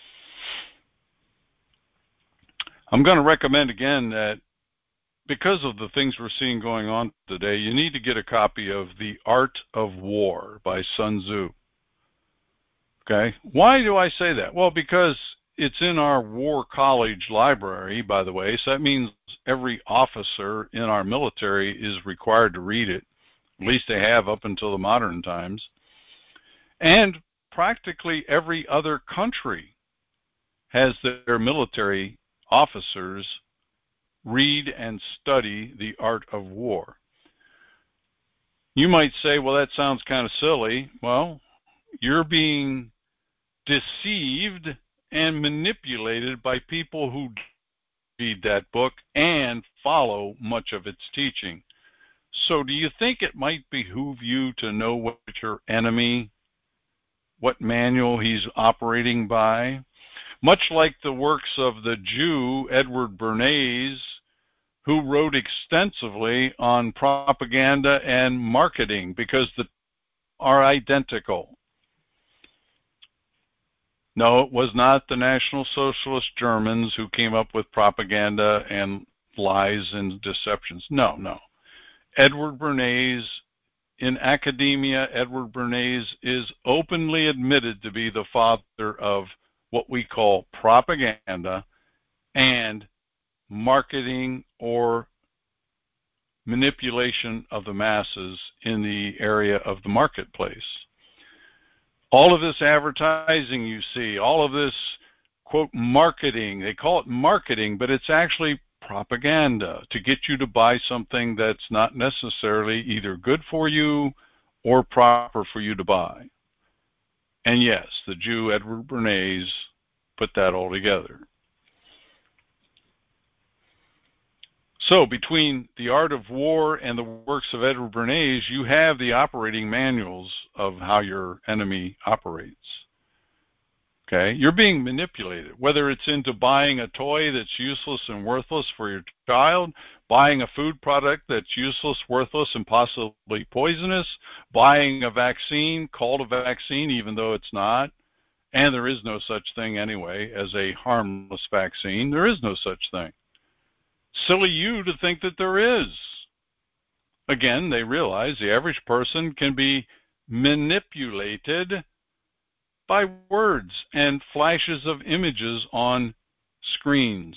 I'm going to recommend again that because of the things we're seeing going on today, you need to get a copy of The Art of War by Sun Tzu. Okay? Why do I say that? Well, because it's in our War College library, by the way, so that means every officer in our military is required to read it. At least they have up until the modern times. And practically every other country has their military officers read and study The Art of War. You might say, well, that sounds kind of silly. Well, you're being deceived and manipulated by people who read that book and follow much of its teaching. So do you think it might behoove you to know what your enemy, what manual he's operating by? Much like the works of the Jew Edward Bernays, who wrote extensively on propaganda and marketing because the are identical. No, it was not the National Socialist Germans who came up with propaganda and lies and deceptions. No, no. Edward Bernays, in academia, Edward Bernays is openly admitted to be the father of what we call propaganda and marketing or manipulation of the masses in the area of the marketplace. All of this advertising you see, all of this, quote, marketing, they call it marketing, but it's actually propaganda to get you to buy something that's not necessarily either good for you or proper for you to buy. And yes, the Jew Edward Bernays put that all together. So between The Art of War and the works of Edward Bernays, you have the operating manuals of how your enemy operates. Okay, you're being manipulated, whether it's into buying a toy that's useless and worthless for your child, buying a food product that's useless, worthless, and possibly poisonous, buying a vaccine called a vaccine even though it's not, and there is no such thing anyway as a harmless vaccine. There is no such thing. Silly you to think that there is. Again, they realize the average person can be manipulated by words and flashes of images on screens.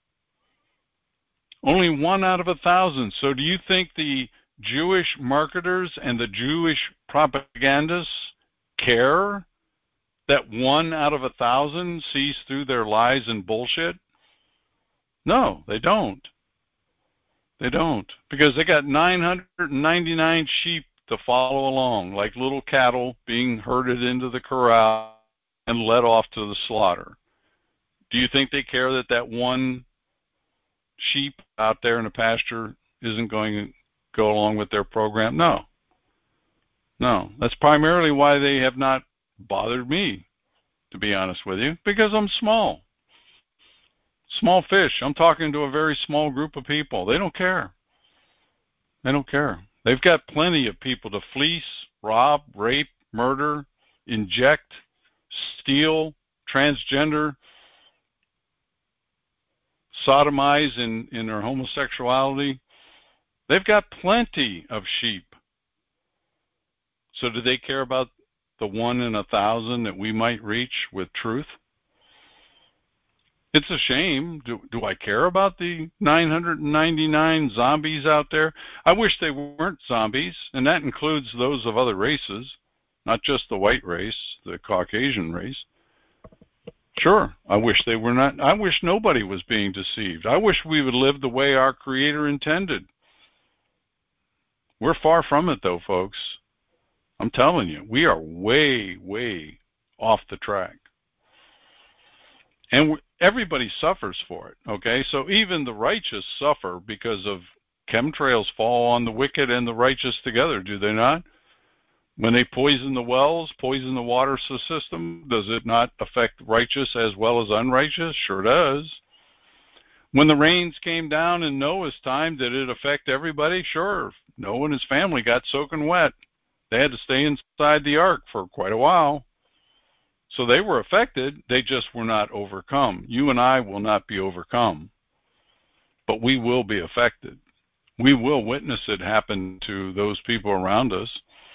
Only one out of a thousand. So do you think the Jewish marketers and the Jewish propagandists care that one out of a thousand sees through their lies and bullshit? No, they don't. They don't, because they got nine hundred ninety-nine sheep to follow along, like little cattle being herded into the corral and led off to the slaughter. Do you think they care that that one sheep out there in the pasture isn't going to go along with their program? No. No. That's primarily why they have not bothered me, to be honest with you, because I'm small. Small fish. I'm talking to a very small group of people. They don't care. They don't care. They've got plenty of people to fleece, rob, rape, murder, inject, steal, transgender, sodomize in, in their homosexuality. They've got plenty of sheep. So do they care about the one in a thousand that we might reach with truth? It's a shame. Do, do I care about the nine hundred ninety-nine zombies out there? I wish they weren't zombies, and that includes those of other races, not just the white race, the Caucasian race. Sure, I wish they were not. I wish nobody was being deceived. I wish we would live the way our Creator intended. We're far from it, though, folks. I'm telling you, we are way, way off the track. And everybody suffers for it, okay? So even the righteous suffer because of chemtrails fall on the wicked and the righteous together, do they not? When they poison the wells, poison the water system, does it not affect righteous as well as unrighteous? Sure does. When the rains came down in Noah's time, did it affect everybody? Sure. Noah and his family got soaking wet. They had to stay inside the ark for quite a while. So they were affected. They just were not overcome. You and I will not be overcome, but we will be affected. We will witness it happen to those people around us.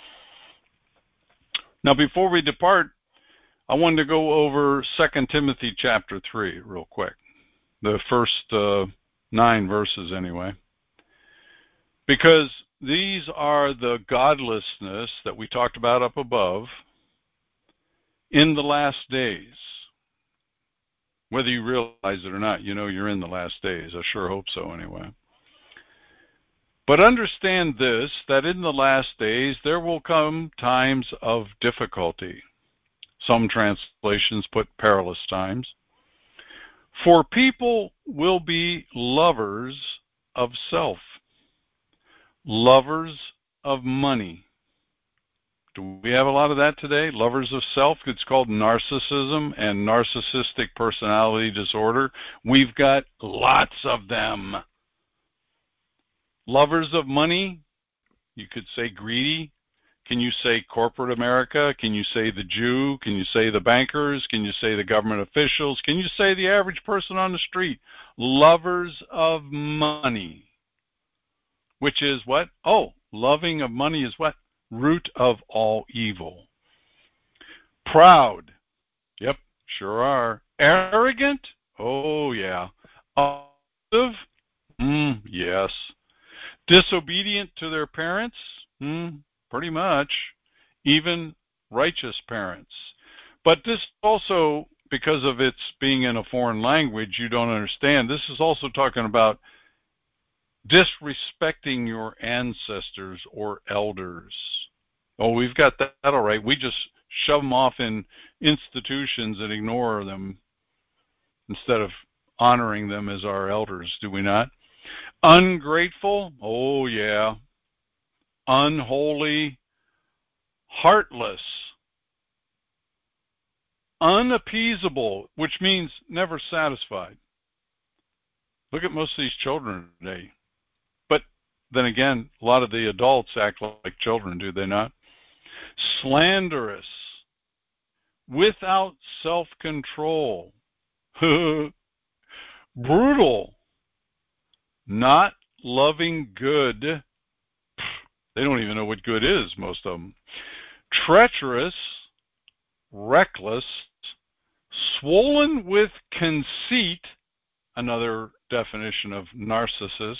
Now, before we depart, I wanted to go over Second Timothy chapter three real quick, the first uh, nine verses anyway, because these are the godlessness that we talked about up above in the last days. Whether you realize it or not, you know you're in the last days. I sure hope so anyway. But understand this, that in the last days there will come times of difficulty. Some translations put perilous times. For people will be lovers of self, lovers of money. Do we have a lot of that today? Lovers of self. It's called narcissism and narcissistic personality disorder. We've got lots of them. Lovers of money. You could say greedy. Can you say corporate America? Can you say the Jew? Can you say the bankers? Can you say the government officials? Can you say the average person on the street? Lovers of money. Which is what? Oh, loving of money is what? Root of all evil. Proud. Yep, sure are. Arrogant? Oh, yeah. Abusive? Mm, yes. Disobedient to their parents? Mm, pretty much. Even righteous parents. But this also, because of its being in a foreign language, you don't understand. This is also talking about disrespecting your ancestors or elders. Oh, we've got that all right. We just shove them off in institutions and ignore them instead of honoring them as our elders, do we not? Ungrateful? Oh, yeah. Unholy, heartless, unappeasable, which means never satisfied. Look at most of these children today. But then again, a lot of the adults act like children, do they not? Slanderous, without self-control, brutal, not loving good. They don't even know what good is, most of them. Treacherous, reckless, swollen with conceit, another definition of narcissist,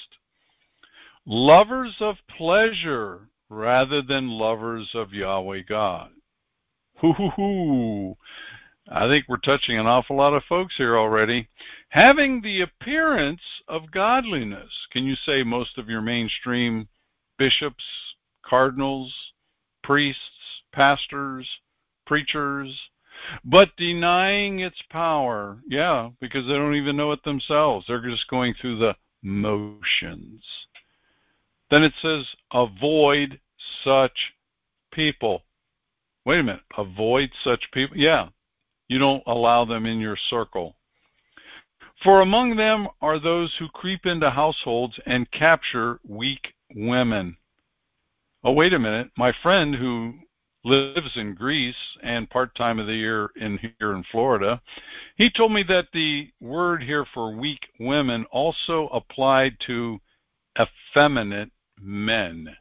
lovers of pleasure rather than lovers of Yahweh God. Hoo hoo hoo. I think we're touching an awful lot of folks here already. Having the appearance of godliness. Can you say most of your mainstream bishops, cardinals, priests, pastors, preachers, but denying its power? Yeah, because they don't even know it themselves. They're just going through the motions. Then it says, avoid such people. Wait a minute, avoid such people? Yeah, you don't allow them in your circle. For among them are those who creep into households and capture weak women. Oh, wait a minute. My friend who lives in Greece and part-time of the year in here in Florida, he told me that the word here for weak women also applied to effeminate men.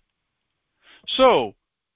So,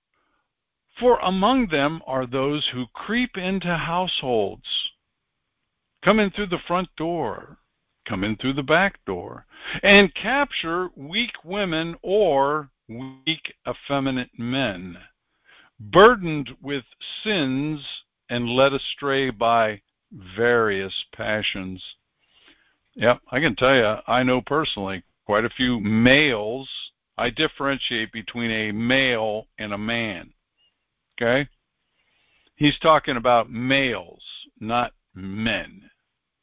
for among them are those who creep into households, come in through the front door, come in through the back door, and capture weak women or weak effeminate men, burdened with sins and led astray by various passions. Yep, I can tell you, I know personally quite a few males. I differentiate between a male and a man. Okay? He's talking about males, not men.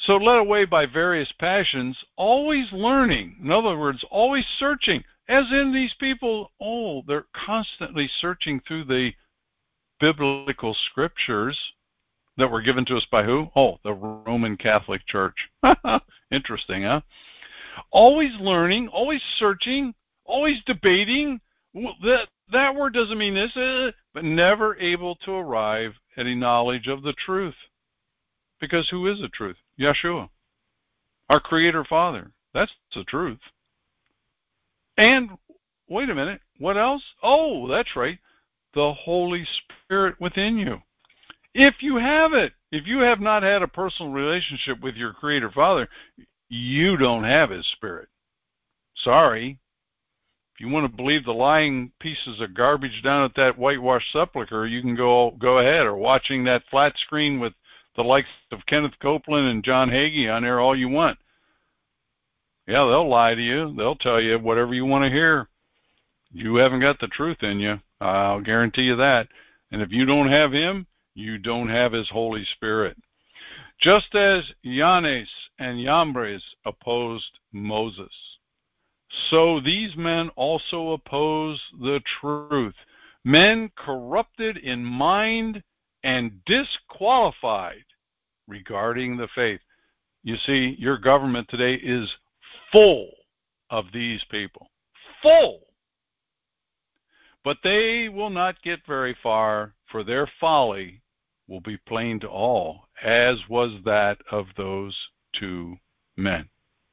So led away by various passions, always learning. In other words, always searching. As in these people, oh, they're constantly searching through the biblical scriptures that were given to us by who? Oh, the Roman Catholic Church. Interesting, huh? Always learning, always searching, always debating. Well, that, that word doesn't mean this, uh, but never able to arrive at a knowledge of the truth. Because who is the truth? Yeshua, our Creator Father. That's the truth. And wait a minute, what else? Oh, that's right, the Holy Spirit within you. If you have it, if you have not had a personal relationship with your Creator Father, you don't have His Spirit. Sorry. If you want to believe the lying pieces of garbage down at that whitewashed sepulcher, you can go go ahead, or watching that flat screen with the likes of Kenneth Copeland and John Hagee on there all you want. Yeah, they'll lie to you. They'll tell you whatever you want to hear. You haven't got the truth in you. I'll guarantee you that. And if you don't have Him, you don't have His Holy Spirit. Just as Yannes and Yambres opposed Moses, so these men also oppose the truth. Men corrupted in mind and disqualified regarding the faith. You see, your government today is full of these people. Full. But they will not get very far, for their folly will be plain to all, as was that of those two men.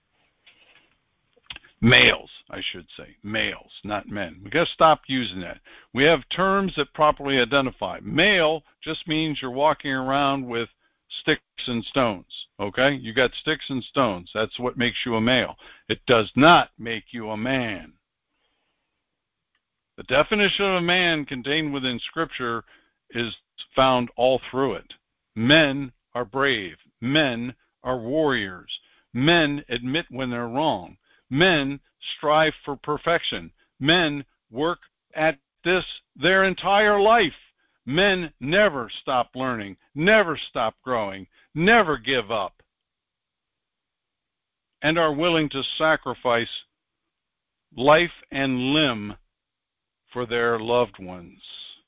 Males, I should say. Males, not men. We got to stop using that. We have terms that properly identify. Male just means you're walking around with sticks and stones, okay? You got sticks and stones. That's what makes you a male. It does not make you a man. The definition of a man contained within Scripture is found all through it. Men are brave. Men are warriors. Men admit when they're wrong. Men strive for perfection. Men work at this their entire life. Men never stop learning, never stop growing, never give up, and are willing to sacrifice life and limb for their loved ones.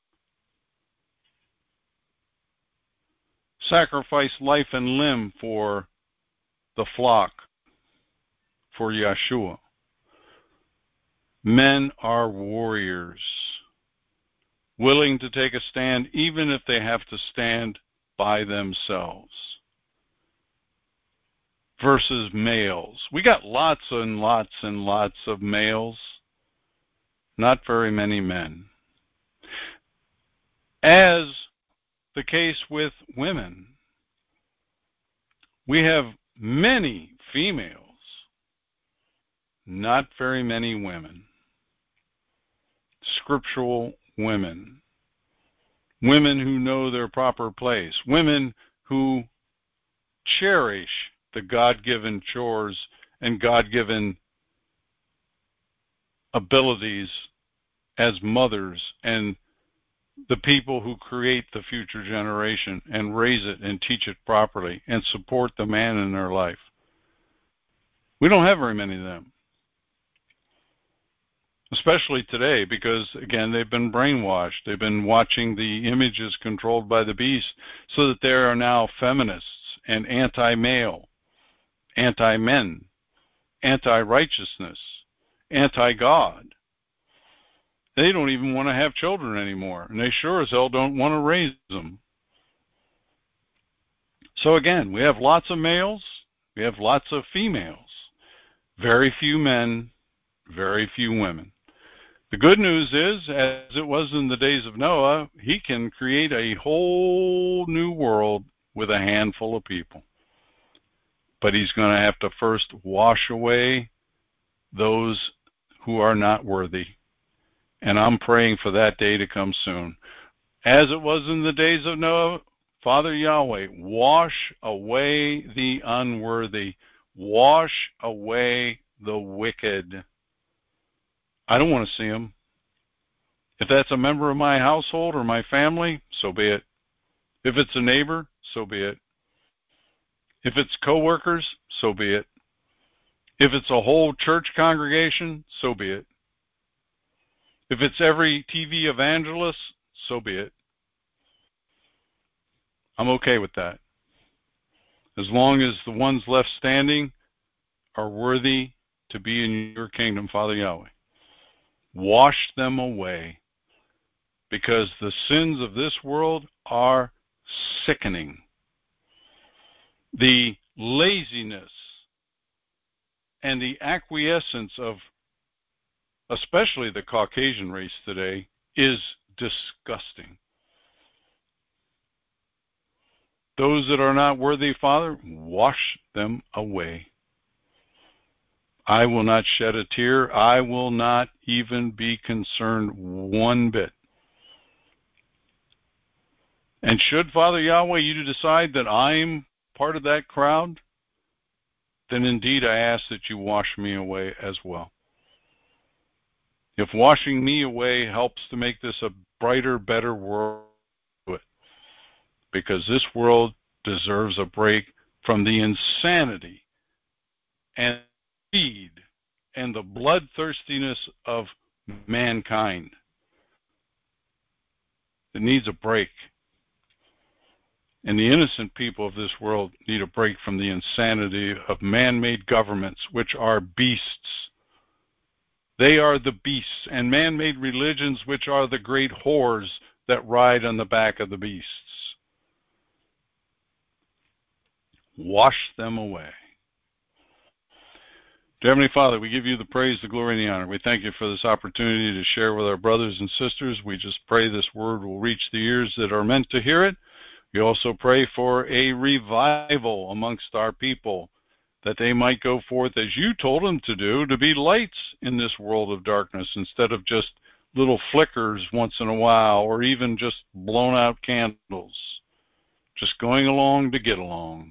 Sacrifice life and limb for the flock, for Yeshua. Men are warriors, willing to take a stand even if they have to stand by themselves. Versus males. We got lots and lots and lots of males, not very many men. As the case with women, we have many females, not very many women. Scriptural women. Women who know their proper place. Women who cherish the God-given chores and God-given abilities as mothers and the people who create the future generation and raise it and teach it properly and support the man in their life. We don't have very many of them. Especially today, because again, they've been brainwashed. They've been watching the images controlled by the beast, so that there are now feminists and anti-male, anti-men, anti-righteousness, anti-God. They don't even want to have children anymore, and they sure as hell don't want to raise them. So again, we have lots of males, we have lots of females, very few men, very few women. The good news is, as it was in the days of Noah, he can create a whole new world with a handful of people. But he's going to have to first wash away those who are not worthy. And I'm praying for that day to come soon. As it was in the days of Noah, Father Yahweh, wash away the unworthy. Wash away the wicked. I don't want to see them. If that's a member of my household or my family, so be it. If it's a neighbor, so be it. If it's coworkers, so be it. If it's a whole church congregation, so be it. If it's every T V evangelist, so be it. I'm okay with that. As long as the ones left standing are worthy to be in your kingdom, Father Yahweh. Wash them away, because the sins of this world are sickening. The laziness and the acquiescence of especially the Caucasian race today is disgusting. Those that are not worthy, Father, wash them away. I will not shed a tear. I will not even be concerned one bit. And should, Father Yahweh, you decide that I'm part of that crowd, then indeed I ask that you wash me away as well. If washing me away helps to make this a brighter, better world, do it. Because this world deserves a break from the insanity and greed and the bloodthirstiness of mankind. It needs a break. And the innocent people of this world need a break from the insanity of man-made governments, which are beasts. They are the beasts, and man-made religions, which are the great whores that ride on the back of the beasts. Wash them away. Dear Heavenly Father, we give you the praise, the glory, and the honor. We thank you for this opportunity to share with our brothers and sisters. We just pray this word will reach the ears that are meant to hear it. We also pray for a revival amongst our people, that they might go forth as you told them to do, to be lights in this world of darkness, instead of just little flickers once in a while, or even just blown out candles, just going along to get along.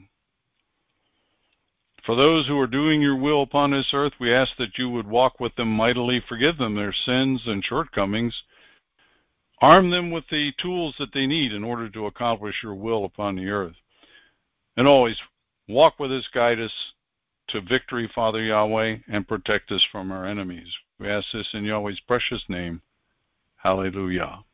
For those who are doing your will upon this earth, we ask that you would walk with them mightily, forgive them their sins and shortcomings, arm them with the tools that they need in order to accomplish your will upon the earth. And always walk with us, guide us to victory, Father Yahweh, and protect us from our enemies. We ask this in Yahweh's precious name. Hallelujah.